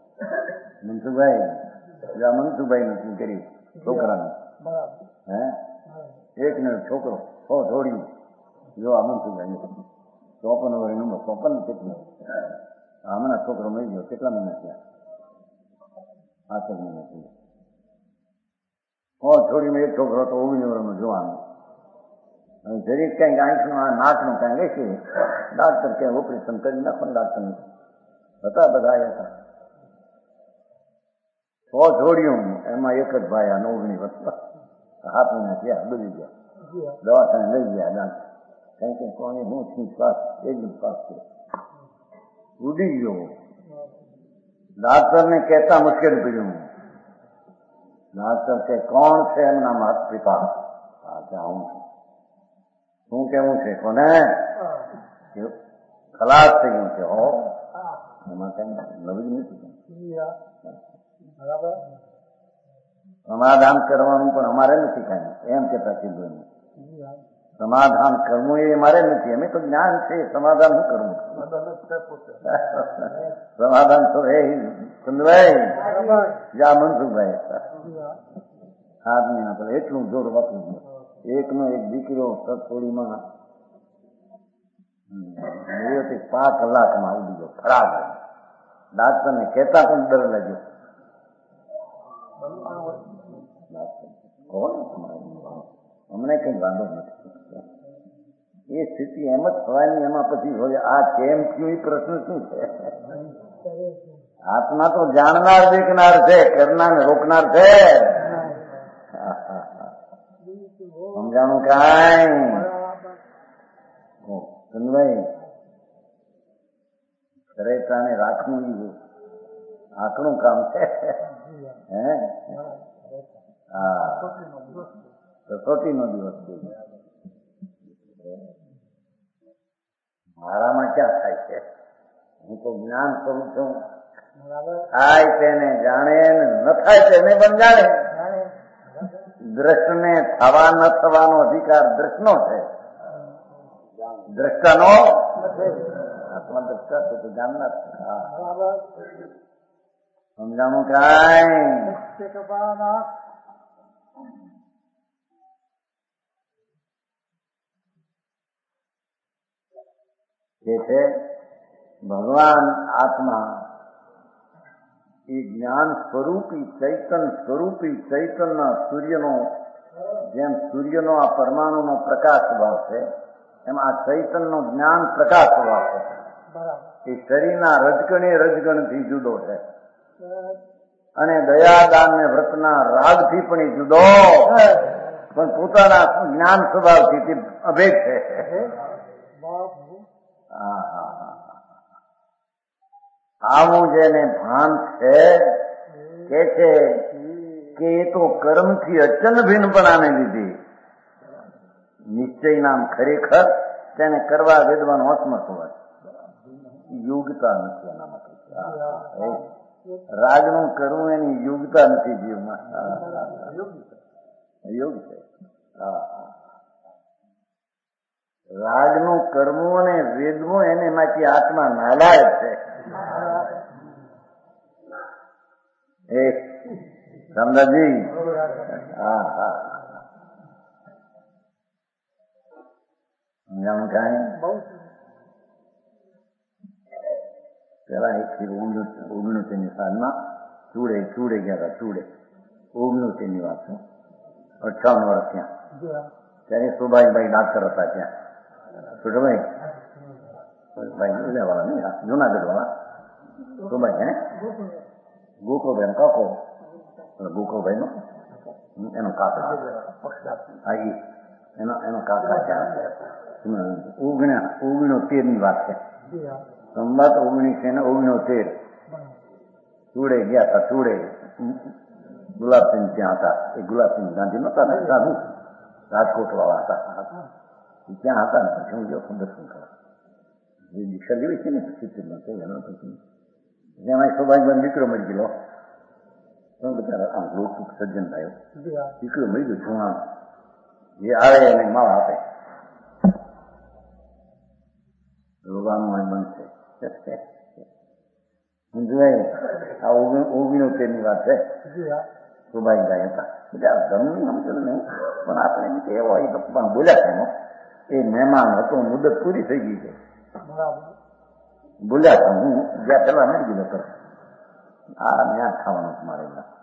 મનસુભાઈ નું શું કર્યું છોકરાનું હે એક ને છોકરો થોડી જો આ મનસુભાઈ 54 વર્ષ 54 કેટલું હમણાં છોકરો મળી ગયો, કેટલા મહિના થયા? 5 મહિના થયા. છોડીમાં એક છોકરો તો 19 વર્ષનો જોવાનો. અને જરીક કંઈક આંખનું નાકનું કંઈ લેશે, ડાક્ટર ક્યાંય ઓપરેશન કરી નાખો ને ડાક્ટર હતા બધા હતા. 6 જોડ્યું, એમાં એક જ ભાઈ આ 19 વર્ષ 7 મહિના થયા, બધી ગયા. દવાખાને લઈ ગયા ડાક્ટર. કઈ કોને હું છું શ્વાસ એકદમ શ્વાસ છે ઉડી ગયો. ડાક્ટરને કહેતા મુશ્કેલ પડ્યું. ડાક્ટર કે કોણ છે? એમના માતા પિતા. હું છું. શું કેવું છે? કોને? ખલાસ થઈ ગયું છે. હો એમાં કઈ નવી નથી. સમાધાન કરવાનું પણ અમારે નથી કઈ, એમ કેતા કીધું. સમાધાન કરવું એ અમારે નથી. અમે તો જ્ઞાન છે, સમાધાન શું કરવું? સમાધાન તો એ ચંદ્રભાઈ જા મનસુખભાઈ 7 મહિના પહેલા એટલું જોર વાપરું. એકનો એક દીકરો સતોડીમાં 5 કલાકમાં આવી ગયો. ખરાબ. ડાક્ટરને કહેતા પણ ડર લાગ્યો. કોણ અમને કઈ વાંધો નથી. એ સ્થિતિ એમ જ થવાની. એમાં પછી હોય આ કેમ થયું એ પ્રશ્ન શું છે? આત્મા તો જાણનાર દેખનાર છે, કરનાર રોકનાર છે. સમજાણું કાંઈ? ચંદભાઈ ખરેખર રાખવું આકડું કામ છે. હે હા, કસોટીનો દિવસ. મારામાં ક્યાં થાય છે? હું તો જ્ઞાન કરું છું. થાય તેને જાણે, ન થાય તેને પણ જાણે. દ્રષ્ટને થવા ન થવાનો અધિકાર દ્રષ્ટનો છે, દ્રષ્ટાનો. આત્મા દ્રષ્ટા છે તો જાણનાર. સમજાણું કાંઈ? કે છે ભગવાન આત્મા એ જ્ઞાન સ્વરૂપી ચૈતન સ્વરૂપી ચૈતનના સૂર્યનો, જેમ સૂર્યનો આ પરમાણુનો પ્રકાશ સ્વભાવ છે, એમ આ ચૈતનનો જ્ઞાન પ્રકાશ સ્વભાવ છે. એ શરીરના રજગણથી જુદો છે. અને દયાદાન ને વ્રતના રાગથી પણ એ જુદો, પણ પોતાના જ્ઞાન સ્વભાવથી તે અભેદ છે. આવું જેને ભાન છે કે છે કે એ તો કર્મથી અચન ભિન્નપણાને લીધી નિશ્ચય નામ ખરેખર તેને કરવા વેદવાનો અસમર્થ હોય. યોગ્યતા નથી એના માટે. રાજનું કરવું એની યોગ્યતા નથી જીવમાં. યોગ છે. રાજનું કરવું અને વેદવું એને માંથી આત્મા નાલાયક છે. એ સમજાજી? હા હા. સમજાણું કાંઈ? પેલા 19 સાલમાં ચૂડે ગયા હતા. ચૂડે 19 વાત છે. 58 વર્ષ ત્યાં. ત્યારે સુભાઈભાઈ ડાક્ટર હતા ત્યાં. સુભાઈ વાળા નહીં, જુનાગઢ વાળા સુભાઈ. હે ગોકુળભાઈ કાકો, ગોકુળભાઈ નો એનો કાકા. એનો કાકા ત્યાં 19 વાત છે. સંમત 1969 ચૂડે ગયા હતા. ચૂડે ગુલાબસિંહ ત્યાં હતા. એ ગુલાબસિંહ ગાંધી નતા ને, સાધુ રાજકોટ વાળા હતા. ત્યાં હતા ને પછી હું ગયો દર્શન કરવા. જે દીક્ષા લેવી છે ને 70 એનો પછી એમાં સૌભાગ્યમાં દીકરો મળી ગયેલો. બિચારા આમ લોકુક સજ્જન થયો. દીકરો મળી ગયો જુવાણ. જે આવે એને માળ આપે. રોવાનું મન છે. આ 69 વાત છે. સુભાઈભાઈ હતા. બધા ધર્મની સમજો નહીં, પણ આપણે એવો પણ બોલ્યા છે. એ મહેમાન હતો, મુદત પૂરી થઈ ગઈ છે. ભૂલ્યા હતા. હું જ્યાં પેલા મળી ગયો હતો આ ત્યાં ખાવાનું મારે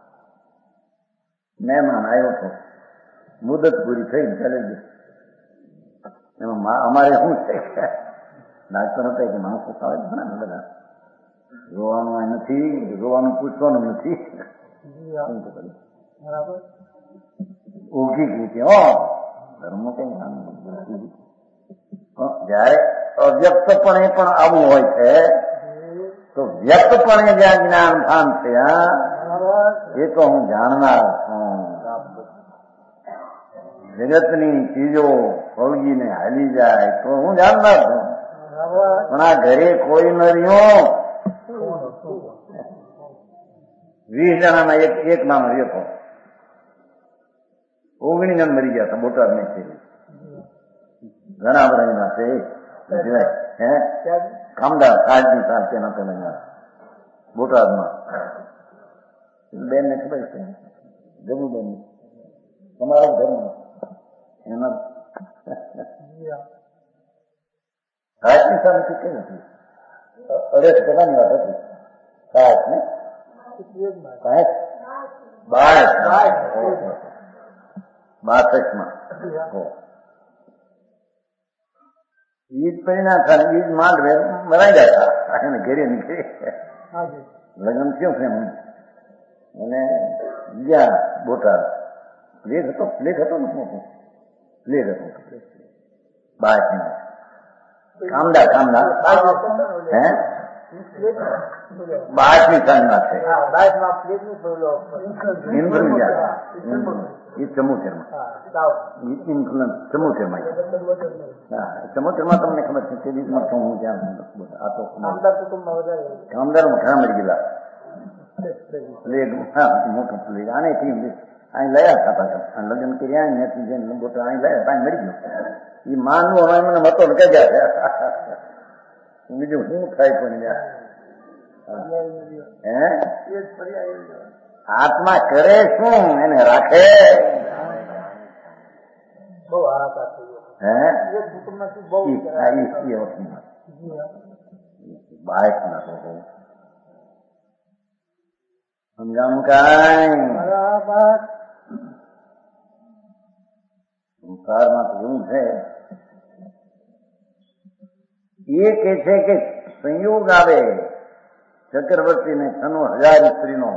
મહેમાન આવ્યો હતો, મુદત પૂરી થઈ ચાલે ગઈ. એમાં અમારે શું છે ડાક્ટર હતા કે માણસો આવે છે ને બધા રોવાનું નથી, રોવાનું પૂછવાનું નથી. ઉગી ગઈ કે ધર્મ કઈ જયારે અવ્યક્તપણે પણ આવું હોય છે તો વ્યક્તપણે જ્યાં જ્ઞાન ભાન છે એ તો હું જાણનાર છું. જગતની ચીજો ફળગીને હાલી જાય તો હું જાણનાર છું, પણ આ ઘરે કોઈ ન રહ્યો. 20 જણાના એક નામ રહ્યો હતો, 19 જણ મરી ગયા હતા. બોટાદ નહીં છે, ઘણા બધા છે કામદાર આજની સાલ તેના પેલા બોટાદમાં બેન ને ખબર છે જબુબેન તમારા ધર્મ એના સાહેબની સામે કેવી હતી 2.5 ટકાની વાત હતી. સાહેબ ને 62માં ઈદ પરિણામ થાય, ઈદ માંડ મરાઈ ગયા હતા એને ઘેરે નીકળી. લગ્ન થયું છે અને ગયા બોટાદ. પ્લેગ હતો ને પ્લેગ હતો કામદાર હે 22મી સાલના છે એ 74માં તમને ખબર છે તે દિવસમાં હું ત્યાં આ તો કામદારોમાં ઘણા મરી ગયેલા. પ્લેગ મોટો પ્લેગ આને અહીં લયા હતા, લગ્ન કર્યા ત્યાંથી જઈને બોટા અહીં લયા ત્યાં મરી ગયો. એ માનવું હવે મને મતો ગયા છે. બીજું શું થાય પણ આત્મા કરે શું એને રાખે. બાઇક ના તો સમજાણું કઈ સંસારમાં તો એવું છે. એ કે છે કે સંયોગ આવે ચક્રવર્તી ને 96,000 સ્ત્રીનો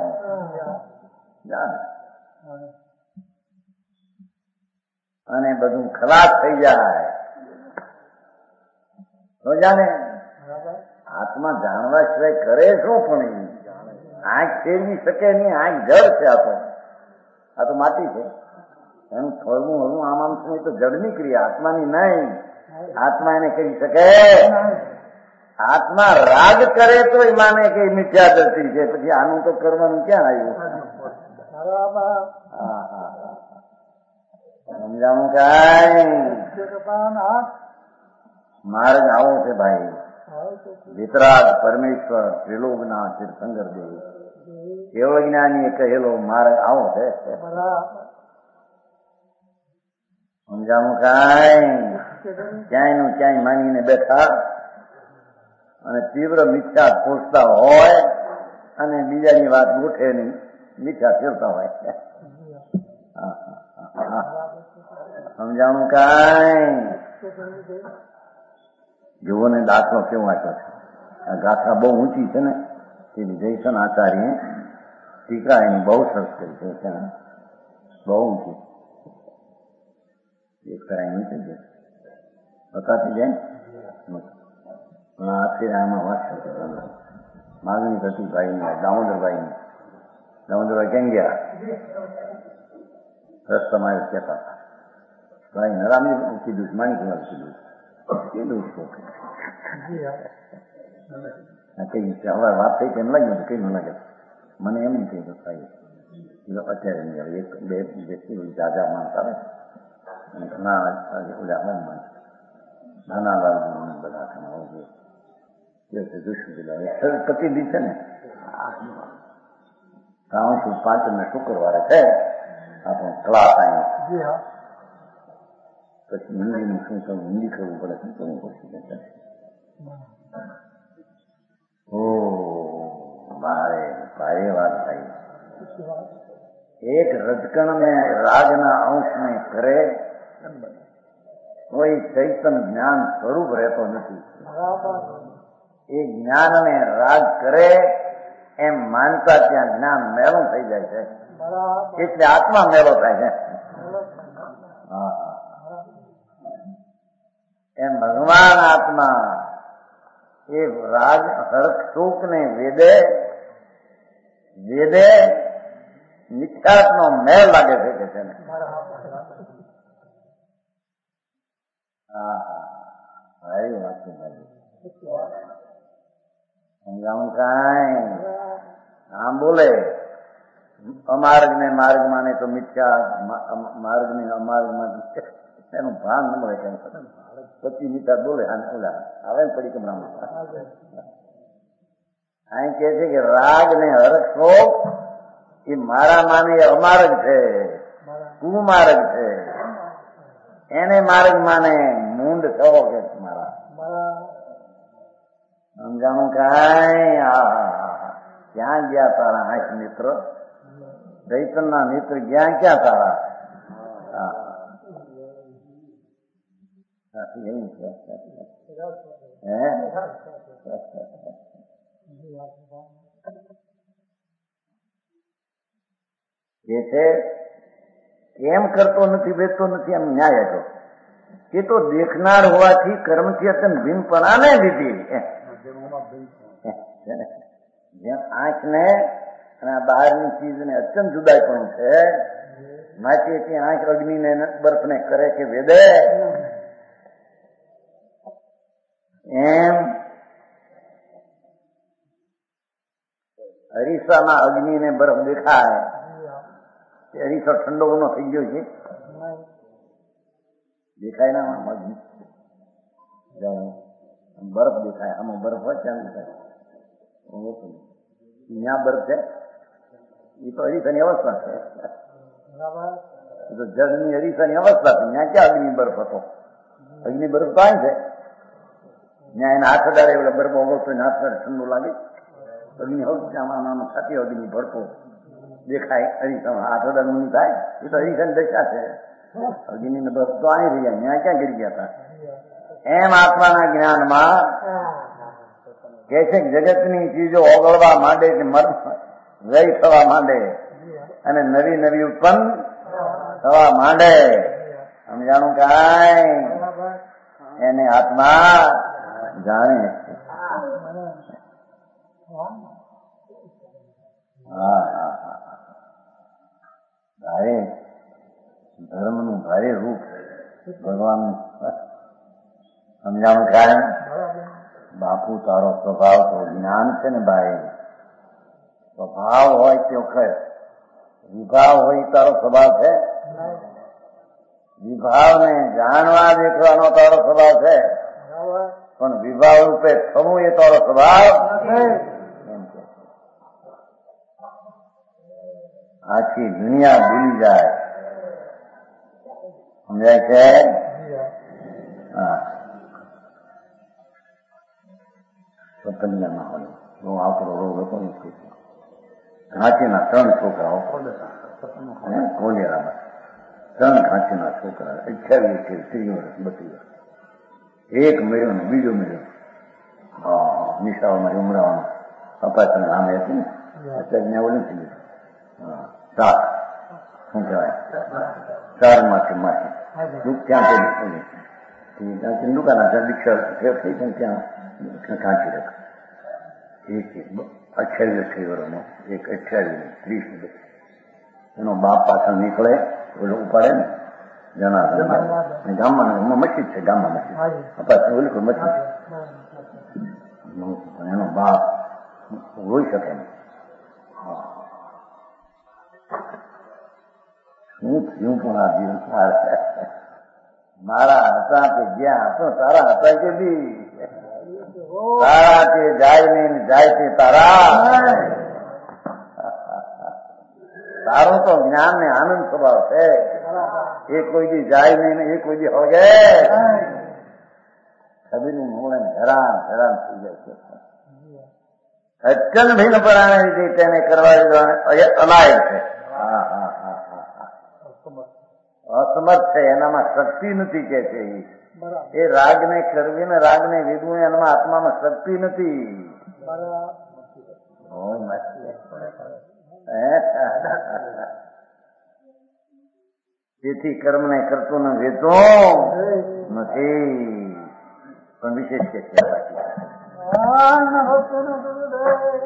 અને બધું ખલાસ થઈ જાય તો જાણે આત્મા જાણવા સિવાય કરે શું? પણ આંખ ફેરવી શકે નહીં. આંખ જળ છે, આ તો માટી છે. એનું થોડું હળવું આમ શું એ તો જળની ક્રિયા, આત્માની નહીં. આત્મા એને કરી શકે? આત્મા રાગ કરે તો એ માને કે મિથ્યા દ્રષ્ટિ છે, પછી આનું તો કરવાનું ક્યાં આવ્યું? સમજાવું કઈ? માર્ગ આવો છે ભાઈ. વિતરાગ પરમેશ્વર ત્રિલોકના તીર્થંકર દેવ કેવળ જ્ઞાની કહેલો માર્ગ આવો છે. સમજાવું કઈ? ક્યાંય નું ક્યાંય માનીને બેઠા અને તીવ્ર મિથ્યા પોષતા હોય અને બીજાની વાત ગોઠે નહીં, મિથ્યા ફેરતા હોય. સમજાણું કઈ? જુઓ ને દાખલો કેવો આપ્યો છે. આ ગાથા બહુ ઊંચી છે ને, તે જયસન આચાર્ય ટીકા એની બહુ સરસ કરી છે, બહુ ઊંચી. એક કરાય નહીં થઈ જાય બતાતી જાય. આખી આમાં વાત માગણી થતી ભાઈ દામોદરભાઈ કેમ ગયા રસ્તામાં કહેતા હતા ભાઈ નરામી કીધું માની કીધું કઈ હવે વાત થઈ કેમ લાગ્યું કઈ ન લાગે મને એમ નહીં કહ્યું ભાઈ અત્યારે એક બે વ્યક્તિ જાજા માણસ આવે અને ઘણા ઓલા નાનાલાલ બધા પ્રતિદિન છે ને 5 ને શુક્રવારે છે આપણો ક્લાસ આવ્યો. પછી હિન્દીનું શું કરવું, હિન્દી કરવું પડે, શું કરવું પડશે. મારે ભારે વાત થઈ. એક રજકણ ને રાગના અંશને કરે કોઈ ચૈતન જ્ઞાન સ્વરૂપ રહેતો નથી. એ જ્ઞાનને રાગ કરે એમ માનતા ત્યાં જ્ઞાન મેળો થઈ જાય છે, એટલે આત્મા મેળો થાય છે. એમ ભગવાન આત્મા એ રાગ હર્ષ શોક ને વેદે વેદે મિથ્યાત્મનો મેળ લાગે છે કે છે ને. સારી વાત છે ભાઈ. સમજાવું કાંઈ આમ બોલે અમાર્ગ ને માર્ગમાં ને તો મિથ્યા, માર્ગ ને અમાર્ગમાં એનું ભાન ન મળે. કેમ 25 મીઠા બોલે આવે ને પડી કમરામાં. અહીં કે છે કે રાગ ને હરખ શોક એ મારા માને અમાર્ગ છે, કુમાર્ગ છે. એને માર્ગ માને મૂંડ થવો કે મારા. સમજાણું કાંઈ? ક્યાં ગયા તારા આંખ મિત્ર? દૈતનના મિત્ર ગયા ક્યાં તારા? એવું છે એ છે કેમ કરતો નથી, વેચતો નથી એમ ન્યાય હતો. એ તો દેખનાર હોવાથી કર્મથી અત્યંત ભીમપણાને લીધી. જેમ આંખને અને આ બહારની ચીજને અત્યંત જુદાઈપણું છે, માટે આંખ અગ્નિને બરફને કરે કે વેદે, એમ અરીસામાં અગ્નિને બરફ દેખાય. અરીસો ઠંડો ન થઈ ગયો છે, દેખાય ના અગ્નિ બરફ દેખાય. આમાં બરફ હોય ત્યાં દેખાય. ત્યાં બરફ છે એ તો અરીસાની અવસ્થા છે. એ તો જળની અરીસાની અવસ્થા છે. ત્યાં ક્યાં અગ્નિ બરફ હતો? અગ્નિ બરફ તો અહીં છે. ત્યાં એના હાથ અડાડે એટલે બરફ ઓગળતો હાથ અડાડે ઠંડુ લાગે. અગ્નિ આમાં છાતી અગ્નિ ભરતો દેખાય. અરીસામાં હાથ અડાડનું થાય. એ તો અરીસાની દશા છે. અગ્નિ ને બરફ તો અહીં રહ્યા, ત્યાં ક્યાં ગીરી ગયા હતા? એમ આત્માના જ્ઞાનમાં કે છે કે જગતની ચીજો ઓગળવા માંડે કે વ્યય થવા માંડે અને નવી નવી ઉત્પન્ન થવા માંડે. સમજાણું કાંઈ? એને આત્મા જાણે. ભારે ધર્મનું ભારે રૂપ ભગવાનનું. સમજાણું કાંઈ? બાપુ તારો સ્વભાવ તો જ્ઞાન છે ને ભાઈ. સ્વભાવ હોય તે વખત વિભાવ હોય તારો સ્વભાવ છે. વિભાવને જાણવા દેખવાનો તારો સ્વભાવ છે, પણ વિભાવ રૂપે થવું એ તારો સ્વભાવ એમ કે આખી દુનિયા ભૂલી જાય. સમજાય છે? હા. કન્યામાં હોય બહુ આકરો રોગ હતો ને, ઘાંચીના 3 છોકરાઓ કોલેરામાં. 3 ઘાંચીના છોકરા, 28, 30 વર્ષ, 32 વર્ષ. એક મળ્યો ને બીજો મળ્યો. નિશાળમાં ઉમરાવામાં અપાસને આમે હતી ને, અત્યારે ઓલી થઈ ગયું. 7 શું કહેવાય, 4 માંથી ત્યાં દુકાન દીક્ષા થઈ ત્યાં ઘાંચી રાખ. એક 28 વર્ષનો, એક 28, 30. એનો બાપ પાછળ નીકળે ઓલો ઉપાડે ને જનાર ગામમાં મસ્જિદ છે, ગામમાં મસ્જિદ ઓલી કોઈ મસ્જિદ. એનો બાપ રોઈ શકે નહીં. હું થયું પણ આ દિવસ મારા હતા કે જ્યાં હતો તારા હતા કે બી તારા તે જાય ને જાય છે તારા. તારો તો જ્ઞાન ને આનંદ સ્વભાવ છે. એ કોઈ દી જાય નહીં ને એ કોઈ દી હોગે ખબીર મૂળે હેરાન થઈ જાય છે. અચન ભિન્ન પરાણે વિધિ તેને કરવા અલાય છે. અસમર્થ છે, એનામાં શક્તિ નથી કે છે. એ રાગને કરવી ને રાગને વિધવું એનામાં આત્મામાં શક્તિ નથી. તેથી કર્મને કરતું ને વેચો નથી, પણ વિશેષ કે છે.